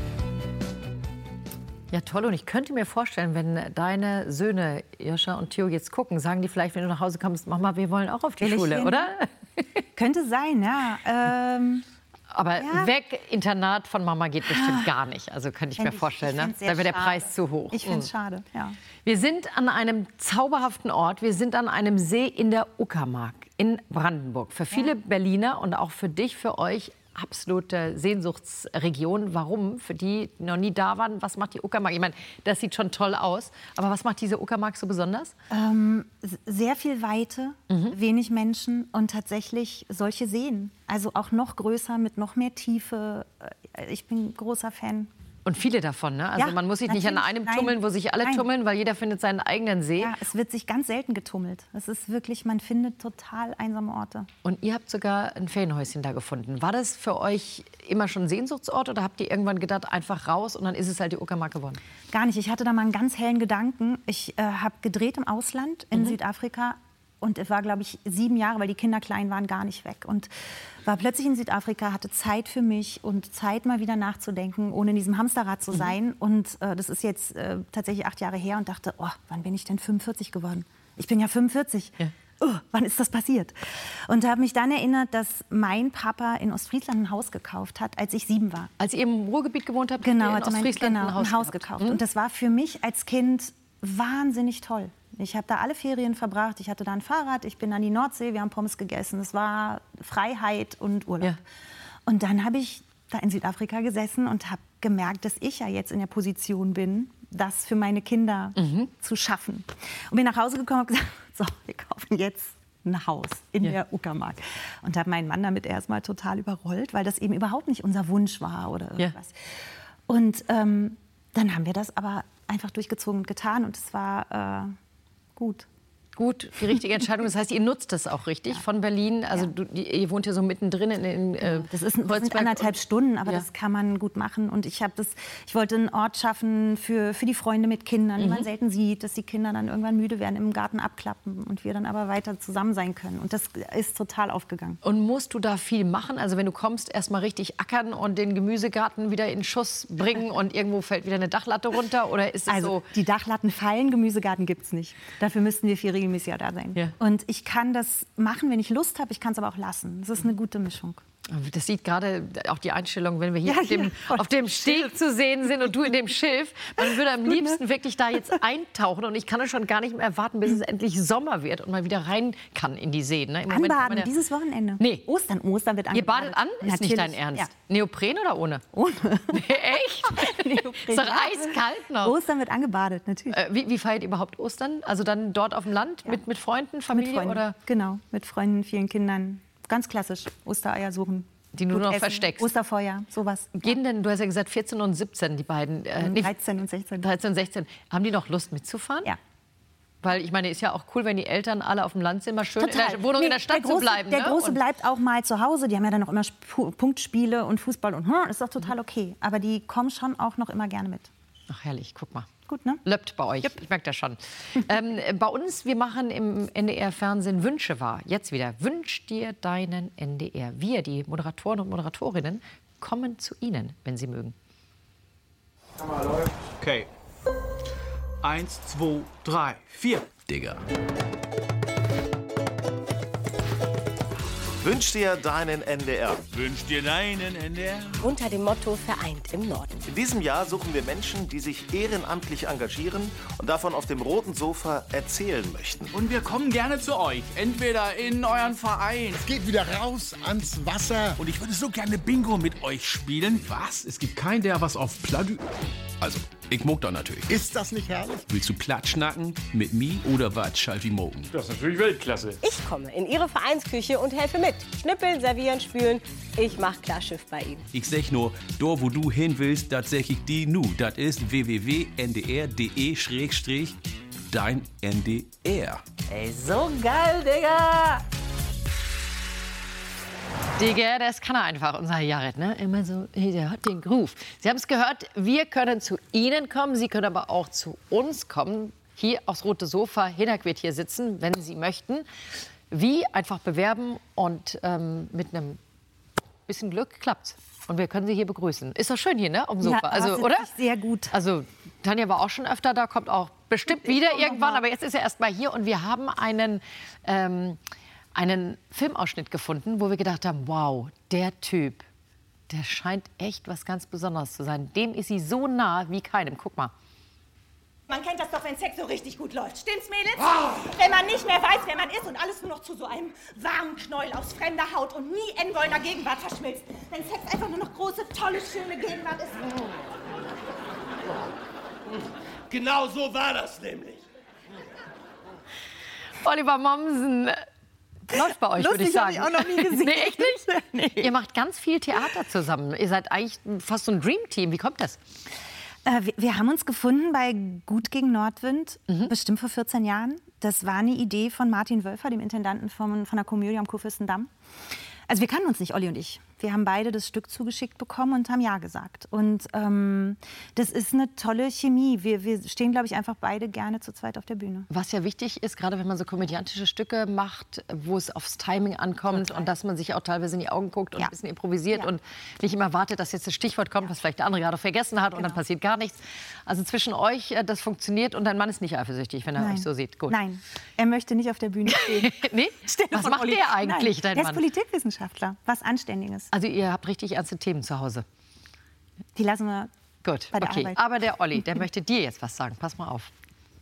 Ja, toll. Und ich könnte mir vorstellen, wenn deine Söhne, Irscha und Theo, jetzt gucken, sagen die vielleicht, wenn du nach Hause kommst, Mama, wir wollen auch auf die Schule, oder? Könnte sein, ja. Aber weg, Internat von Mama geht bestimmt gar nicht. Also könnte ich mir vorstellen, ne? Da wäre der Preis zu hoch. Ich finde es schade, ja. Wir sind an einem zauberhaften Ort. Wir sind an einem See in der Uckermark in Brandenburg. Für viele Berliner und auch für dich, für euch absolute Sehnsuchtsregion. Warum? Für die, die noch nie da waren, was macht die Uckermark? Ich meine, das sieht schon toll aus. Aber was macht diese Uckermark so besonders? Sehr viel Weite, wenig Menschen und tatsächlich solche Seen. Also auch noch größer, mit noch mehr Tiefe. Ich bin großer Fan. Und viele davon, ne? Also ja, man muss sich nicht an einem tummeln, wo sich alle tummeln, weil jeder findet seinen eigenen See. Ja, es wird sich ganz selten getummelt. Es ist wirklich, man findet total einsame Orte. Und ihr habt sogar ein Ferienhäuschen da gefunden. War das für euch immer schon Sehnsuchtsort oder habt ihr irgendwann gedacht, einfach raus und dann ist es halt die Uckermark geworden? Gar nicht. Ich hatte da mal einen ganz hellen Gedanken. Ich habe gedreht im Ausland, in Südafrika. Und es war, glaube ich, 7 Jahre, weil die Kinder klein waren, gar nicht weg. Und war plötzlich in Südafrika, hatte Zeit für mich und Zeit, mal wieder nachzudenken, ohne in diesem Hamsterrad zu sein. Und das ist jetzt tatsächlich 8 Jahre her und dachte, oh, wann bin ich denn 45 geworden? Ich bin ja 45. Ja. wann ist das passiert? Und habe mich dann erinnert, dass mein Papa in Ostfriesland ein Haus gekauft hat, als ich 7 war. Als ihr im Ruhrgebiet gewohnt habt, genau, in Ostfriesland ein Haus gekauft. Und das war für mich als Kind wahnsinnig toll. Ich habe da alle Ferien verbracht, ich hatte da ein Fahrrad, ich bin an die Nordsee, wir haben Pommes gegessen. Es war Freiheit und Urlaub. Ja. Und dann habe ich da in Südafrika gesessen und habe gemerkt, dass ich ja jetzt in der Position bin, das für meine Kinder zu schaffen. Und bin nach Hause gekommen und gesagt, so, wir kaufen jetzt ein Haus in der Uckermark. Und habe meinen Mann damit erstmal total überrollt, weil das eben überhaupt nicht unser Wunsch war oder irgendwas. Und dann haben wir das aber einfach durchgezogen und getan und es war gut. Gut, die richtige Entscheidung. Das heißt, ihr nutzt das auch richtig von Berlin. Also ihr wohnt ja so mittendrin in das sind 1,5 Stunden, aber das kann man gut machen. Und ich wollte einen Ort schaffen für die Freunde mit Kindern, die man selten sieht, dass die Kinder dann irgendwann müde werden, im Garten abklappen und wir dann aber weiter zusammen sein können. Und das ist total aufgegangen. Und musst du da viel machen? Also wenn du kommst, erst mal richtig ackern und den Gemüsegarten wieder in Schuss bringen und irgendwo fällt wieder eine Dachlatte runter? Oder ist es so? Die Dachlatten fallen, Gemüsegarten gibt es nicht. Dafür müssten wir viel regelmäßig da sein. Ja. Und ich kann das machen, wenn ich Lust habe, ich kann es aber auch lassen. Das ist eine gute Mischung. Das sieht gerade auch die Einstellung, wenn wir hier auf dem Steg zu sehen sind und du in dem Schiff. Man würde am liebsten wirklich da jetzt eintauchen und ich kann es schon gar nicht mehr erwarten, bis es endlich Sommer wird und man wieder rein kann in die Seen. Ne? Anbaden, dieses Wochenende? Nee. Ostern wird angebadet. Ihr badet an? Natürlich. Ist nicht dein Ernst? Ja. Neopren oder ohne? Ohne. Nee, echt? Ist doch eiskalt noch. Ostern wird angebadet, natürlich. Wie feiert ihr überhaupt Ostern? Also dann dort auf dem Land mit Freunden, Familie? Mit Freunden. Oder? Genau, mit Freunden, vielen Kindern. Ganz klassisch, Ostereier suchen. Die du noch versteckst. Osterfeuer, sowas. Gehen denn, du hast ja gesagt 14 und 17, die beiden. 13 und 16. 13 und 16. Haben die noch Lust mitzufahren? Ja. Weil ich meine, ist ja auch cool, wenn die Eltern alle auf dem Land sind, mal schön in der Wohnung in der Stadt zu bleiben. Der Große bleibt auch mal zu Hause. Die haben ja dann noch immer Punktspiele und Fußball und ist doch total okay. Aber die kommen schon auch noch immer gerne mit. Ach herrlich, guck mal. Gut, ne? Löppt bei euch, ich merke das schon. Bei uns, wir machen im NDR-Fernsehen Wünsche wahr. Jetzt wieder, wünsch dir deinen NDR. Wir, die Moderatoren und Moderatorinnen, kommen zu Ihnen, wenn Sie mögen. Okay. 1, 2, 3, 4. Digga. Wünsch dir deinen NDR. Wünsch dir deinen NDR. Unter dem Motto Vereint im Norden. In diesem Jahr suchen wir Menschen, die sich ehrenamtlich engagieren und davon auf dem roten Sofa erzählen möchten. Und wir kommen gerne zu euch. Entweder in euren Verein. Es geht wieder raus ans Wasser. Und ich würde so gerne Bingo mit euch spielen. Was? Es gibt keinen, der was auf Pladu... Also, ich mag da natürlich. Ist das nicht herrlich? Willst du Platschnacken mit mir oder was, Schalti Moken? Das ist natürlich Weltklasse. Ich komme in Ihre Vereinsküche und helfe mit. Schnippeln, servieren, spülen. Ich mach Klarschiff bei Ihnen. Ich sag nur, da wo du hin willst, das sag ich dir nu. Das ist www.ndr.de/dein NDR. Ey, so geil, Digga! Digga, das kann er einfach, unser Jared, ne? Immer so, der hat den Groove. Sie haben es gehört, wir können zu Ihnen kommen, Sie können aber auch zu uns kommen. Hier aufs rote Sofa, Hinak wird hier sitzen, wenn Sie möchten. Wie? Einfach bewerben und mit einem bisschen Glück klappt's. Und wir können Sie hier begrüßen. Ist doch schön hier, ne? Auf dem Sofa. Ja, also, oder? Sehr gut. Also, Tanja war auch schon öfter da, kommt auch bestimmt wieder irgendwann. Aber jetzt ist er erst mal hier und wir haben einen Filmausschnitt gefunden, wo wir gedacht haben, wow, der Typ, der scheint echt was ganz Besonderes zu sein. Dem ist sie so nah wie keinem. Guck mal. Man kennt das doch, wenn Sex so richtig gut läuft. Stimmt's, Mädels? Oh. Wenn man nicht mehr weiß, wer man ist und alles nur noch zu so einem warmen Knäuel aus fremder Haut und nie enden wollender Gegenwart verschmilzt. Wenn Sex einfach nur noch große, tolle, schöne Gegenwart ist. Genau so war das nämlich. Oliver Mommsen läuft bei euch, würde ich sagen. Hab ich auch noch nie gesehen. Nee, echt nicht? Nee. Ihr macht ganz viel Theater zusammen. Ihr seid eigentlich fast so ein Dreamteam. Wie kommt das? Wir haben uns gefunden bei Gut gegen Nordwind, bestimmt vor 14 Jahren. Das war eine Idee von Martin Wölfer, dem Intendanten von der Komödie am Kurfürstendamm. Also wir kannten uns nicht, Olli und ich. Wir haben beide das Stück zugeschickt bekommen und haben ja gesagt. Und das ist eine tolle Chemie. Wir stehen, glaube ich, einfach beide gerne zu zweit auf der Bühne. Was ja wichtig ist, gerade wenn man so komödiantische Stücke macht, wo es aufs Timing ankommt und dass man sich auch teilweise in die Augen guckt und ein bisschen improvisiert und nicht immer wartet, dass jetzt das Stichwort kommt, was vielleicht der andere gerade vergessen hat und dann passiert gar nichts. Also zwischen euch, das funktioniert und dein Mann ist nicht eifersüchtig, wenn er euch so sieht. Gut. Nein, er möchte nicht auf der Bühne stehen. Nee? Was macht der eigentlich, dein Der Mann? ist Politikwissenschaftler, was Anständiges. Also ihr habt richtig ernste Themen zu Hause. Die lassen wir gut, bei der Arbeit. Aber der Olli, der möchte dir jetzt was sagen. Pass mal auf.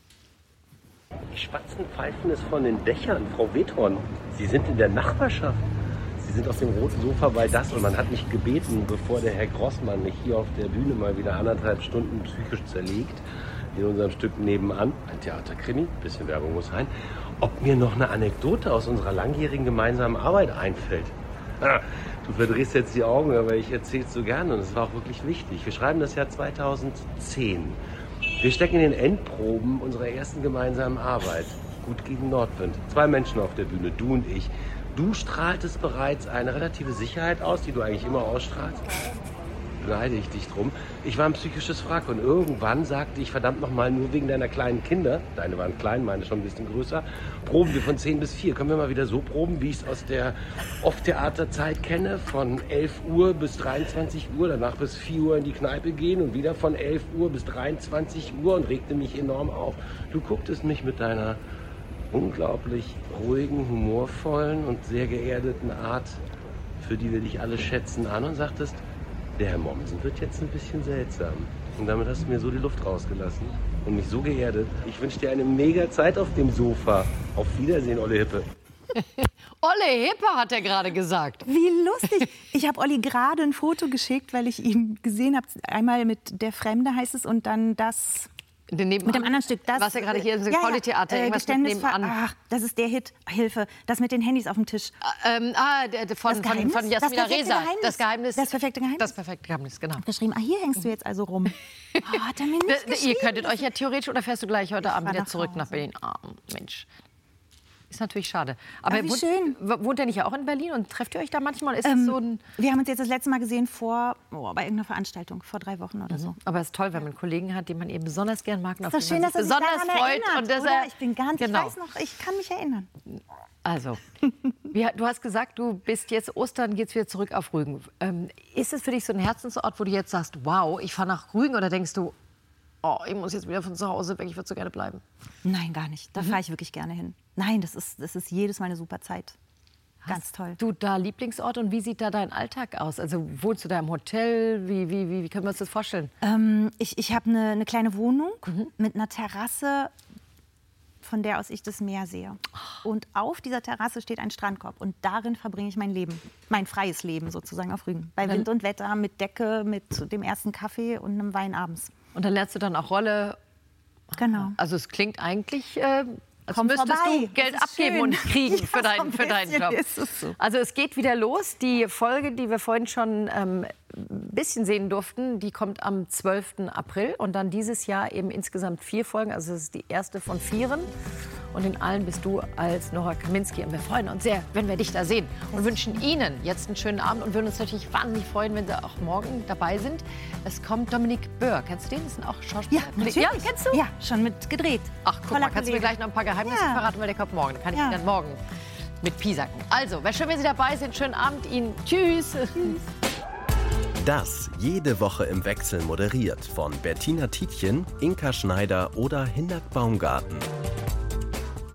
Die Spatzen pfeifen es von den Dächern, Frau Wethorn. Sie sind in der Nachbarschaft. Sie sind auf dem roten Sofa bei das und man hat mich gebeten, bevor der Herr Grossmann mich hier auf der Bühne mal wieder 1,5 Stunden psychisch zerlegt, in unserem Stück nebenan, ein Theaterkrimi, ein bisschen Werbung muss rein, ob mir noch eine Anekdote aus unserer langjährigen gemeinsamen Arbeit einfällt. Du verdrehst jetzt die Augen, aber ich erzähle es so gerne und es war auch wirklich wichtig. Wir schreiben das Jahr 2010. Wir stecken in den Endproben unserer ersten gemeinsamen Arbeit. Gut gegen Nordwind. 2 Menschen auf der Bühne, du und ich. Du strahltest bereits eine relative Sicherheit aus, die du eigentlich immer ausstrahlst. Beneide ich dich drum. Ich war ein psychisches Wrack und irgendwann sagte ich, verdammt nochmal, nur wegen deiner kleinen Kinder, deine waren klein, meine schon ein bisschen größer, proben wir von 10 bis 4. Können wir mal wieder so proben, wie ich es aus der Off-Theater-Zeit kenne, von 11 Uhr bis 23 Uhr, danach bis 4 Uhr in die Kneipe gehen und wieder von 11 Uhr bis 23 Uhr und regte mich enorm auf. Du gucktest mich mit deiner unglaublich ruhigen, humorvollen und sehr geerdeten Art, für die wir dich alle schätzen, an und sagtest, der Herr Mommsen wird jetzt ein bisschen seltsam. Und damit hast du mir so die Luft rausgelassen und mich so geerdet. Ich wünsche dir eine mega Zeit auf dem Sofa. Auf Wiedersehen, Olle Hippe. Olle Hippe, hat er gerade gesagt. Wie lustig. Ich habe Olli gerade ein Foto geschickt, weil ich ihn gesehen habe. Einmal mit Der Fremde heißt es und dann das... Mit dem anderen Stück. Das, was ja gerade hier im Pauli-Theater, irgendwas mit nebenan. Ach, das ist der Hit. Hilfe, das mit den Handys auf dem Tisch. Von Jasmina Reza. Das Geheimnis. Das perfekte Geheimnis. Das perfekte Geheimnis, genau. Geschrieben, hier hängst du jetzt also rum. Oh, hat er mir nicht geschrieben. Ihr könntet euch ja theoretisch, oder fährst du gleich heute Abend wieder zurück nach Berlin? Mensch. Ist natürlich schade. Aber wie schön. Wohnt er nicht ja auch in Berlin und trefft ihr euch da manchmal? Ist das so ein wir haben uns jetzt das letzte Mal gesehen bei irgendeiner Veranstaltung, vor 3 Wochen oder so. Aber es ist toll, wenn man einen Kollegen hat, den man eben besonders gern mag. Ist doch schön, dass er sich daran erinnert, oder? Ich bin ganz, ich weiß noch, ich kann mich erinnern. Also, du hast gesagt, du bist jetzt Ostern, geht's wieder zurück auf Rügen. Ist es für dich so ein Herzensort, wo du jetzt sagst, wow, ich fahre nach Rügen, oder denkst du, oh, ich muss jetzt wieder von zu Hause weg, ich würde so gerne bleiben? Nein, gar nicht. Da fahre ich wirklich gerne hin. Nein, das ist jedes Mal eine super Zeit. Ganz toll. Du da Lieblingsort und wie sieht da dein Alltag aus? Also wohnst du da im Hotel? Wie können wir uns das vorstellen? Ich habe eine kleine Wohnung mit einer Terrasse, von der aus ich das Meer sehe. Und auf dieser Terrasse steht ein Strandkorb und darin verbringe ich mein Leben, mein freies Leben sozusagen auf Rügen. Bei Wind und Wetter, mit Decke, mit dem ersten Kaffee und einem Wein abends. Und dann lernst du dann auch Rolle? Genau. Also es klingt eigentlich... als müsstest du Geld abgeben und kriegen für deinen Job. So. Also es geht wieder los. Die Folge, die wir vorhin schon ein bisschen sehen durften, die kommt am 12. April. Und dann dieses Jahr eben insgesamt 4 Folgen. Also das ist die erste von 4. Und in allen bist du als Nora Kaminski. Und wir freuen uns sehr, wenn wir dich da sehen. Und wünschen Ihnen jetzt einen schönen Abend. Und würden uns natürlich wahnsinnig freuen, wenn Sie auch morgen dabei sind. Es kommt Dominik Böhr. Kennst du den? Das ist auch Schauspieler. Ja, natürlich. Ja, kennst du? Ja, schon mit gedreht. Ach, guck mal, kannst du mir gleich noch ein paar Geheimnisse verraten, weil der kommt morgen. Dann kann ich ihn dann morgen mit Pisacken. Also, wäre schön, wenn Sie dabei sind. Schönen Abend Ihnen. Tschüss. Das jede Woche im Wechsel moderiert von Bettina Tietjen, Inka Schneider oder Hinnerk Baumgarten.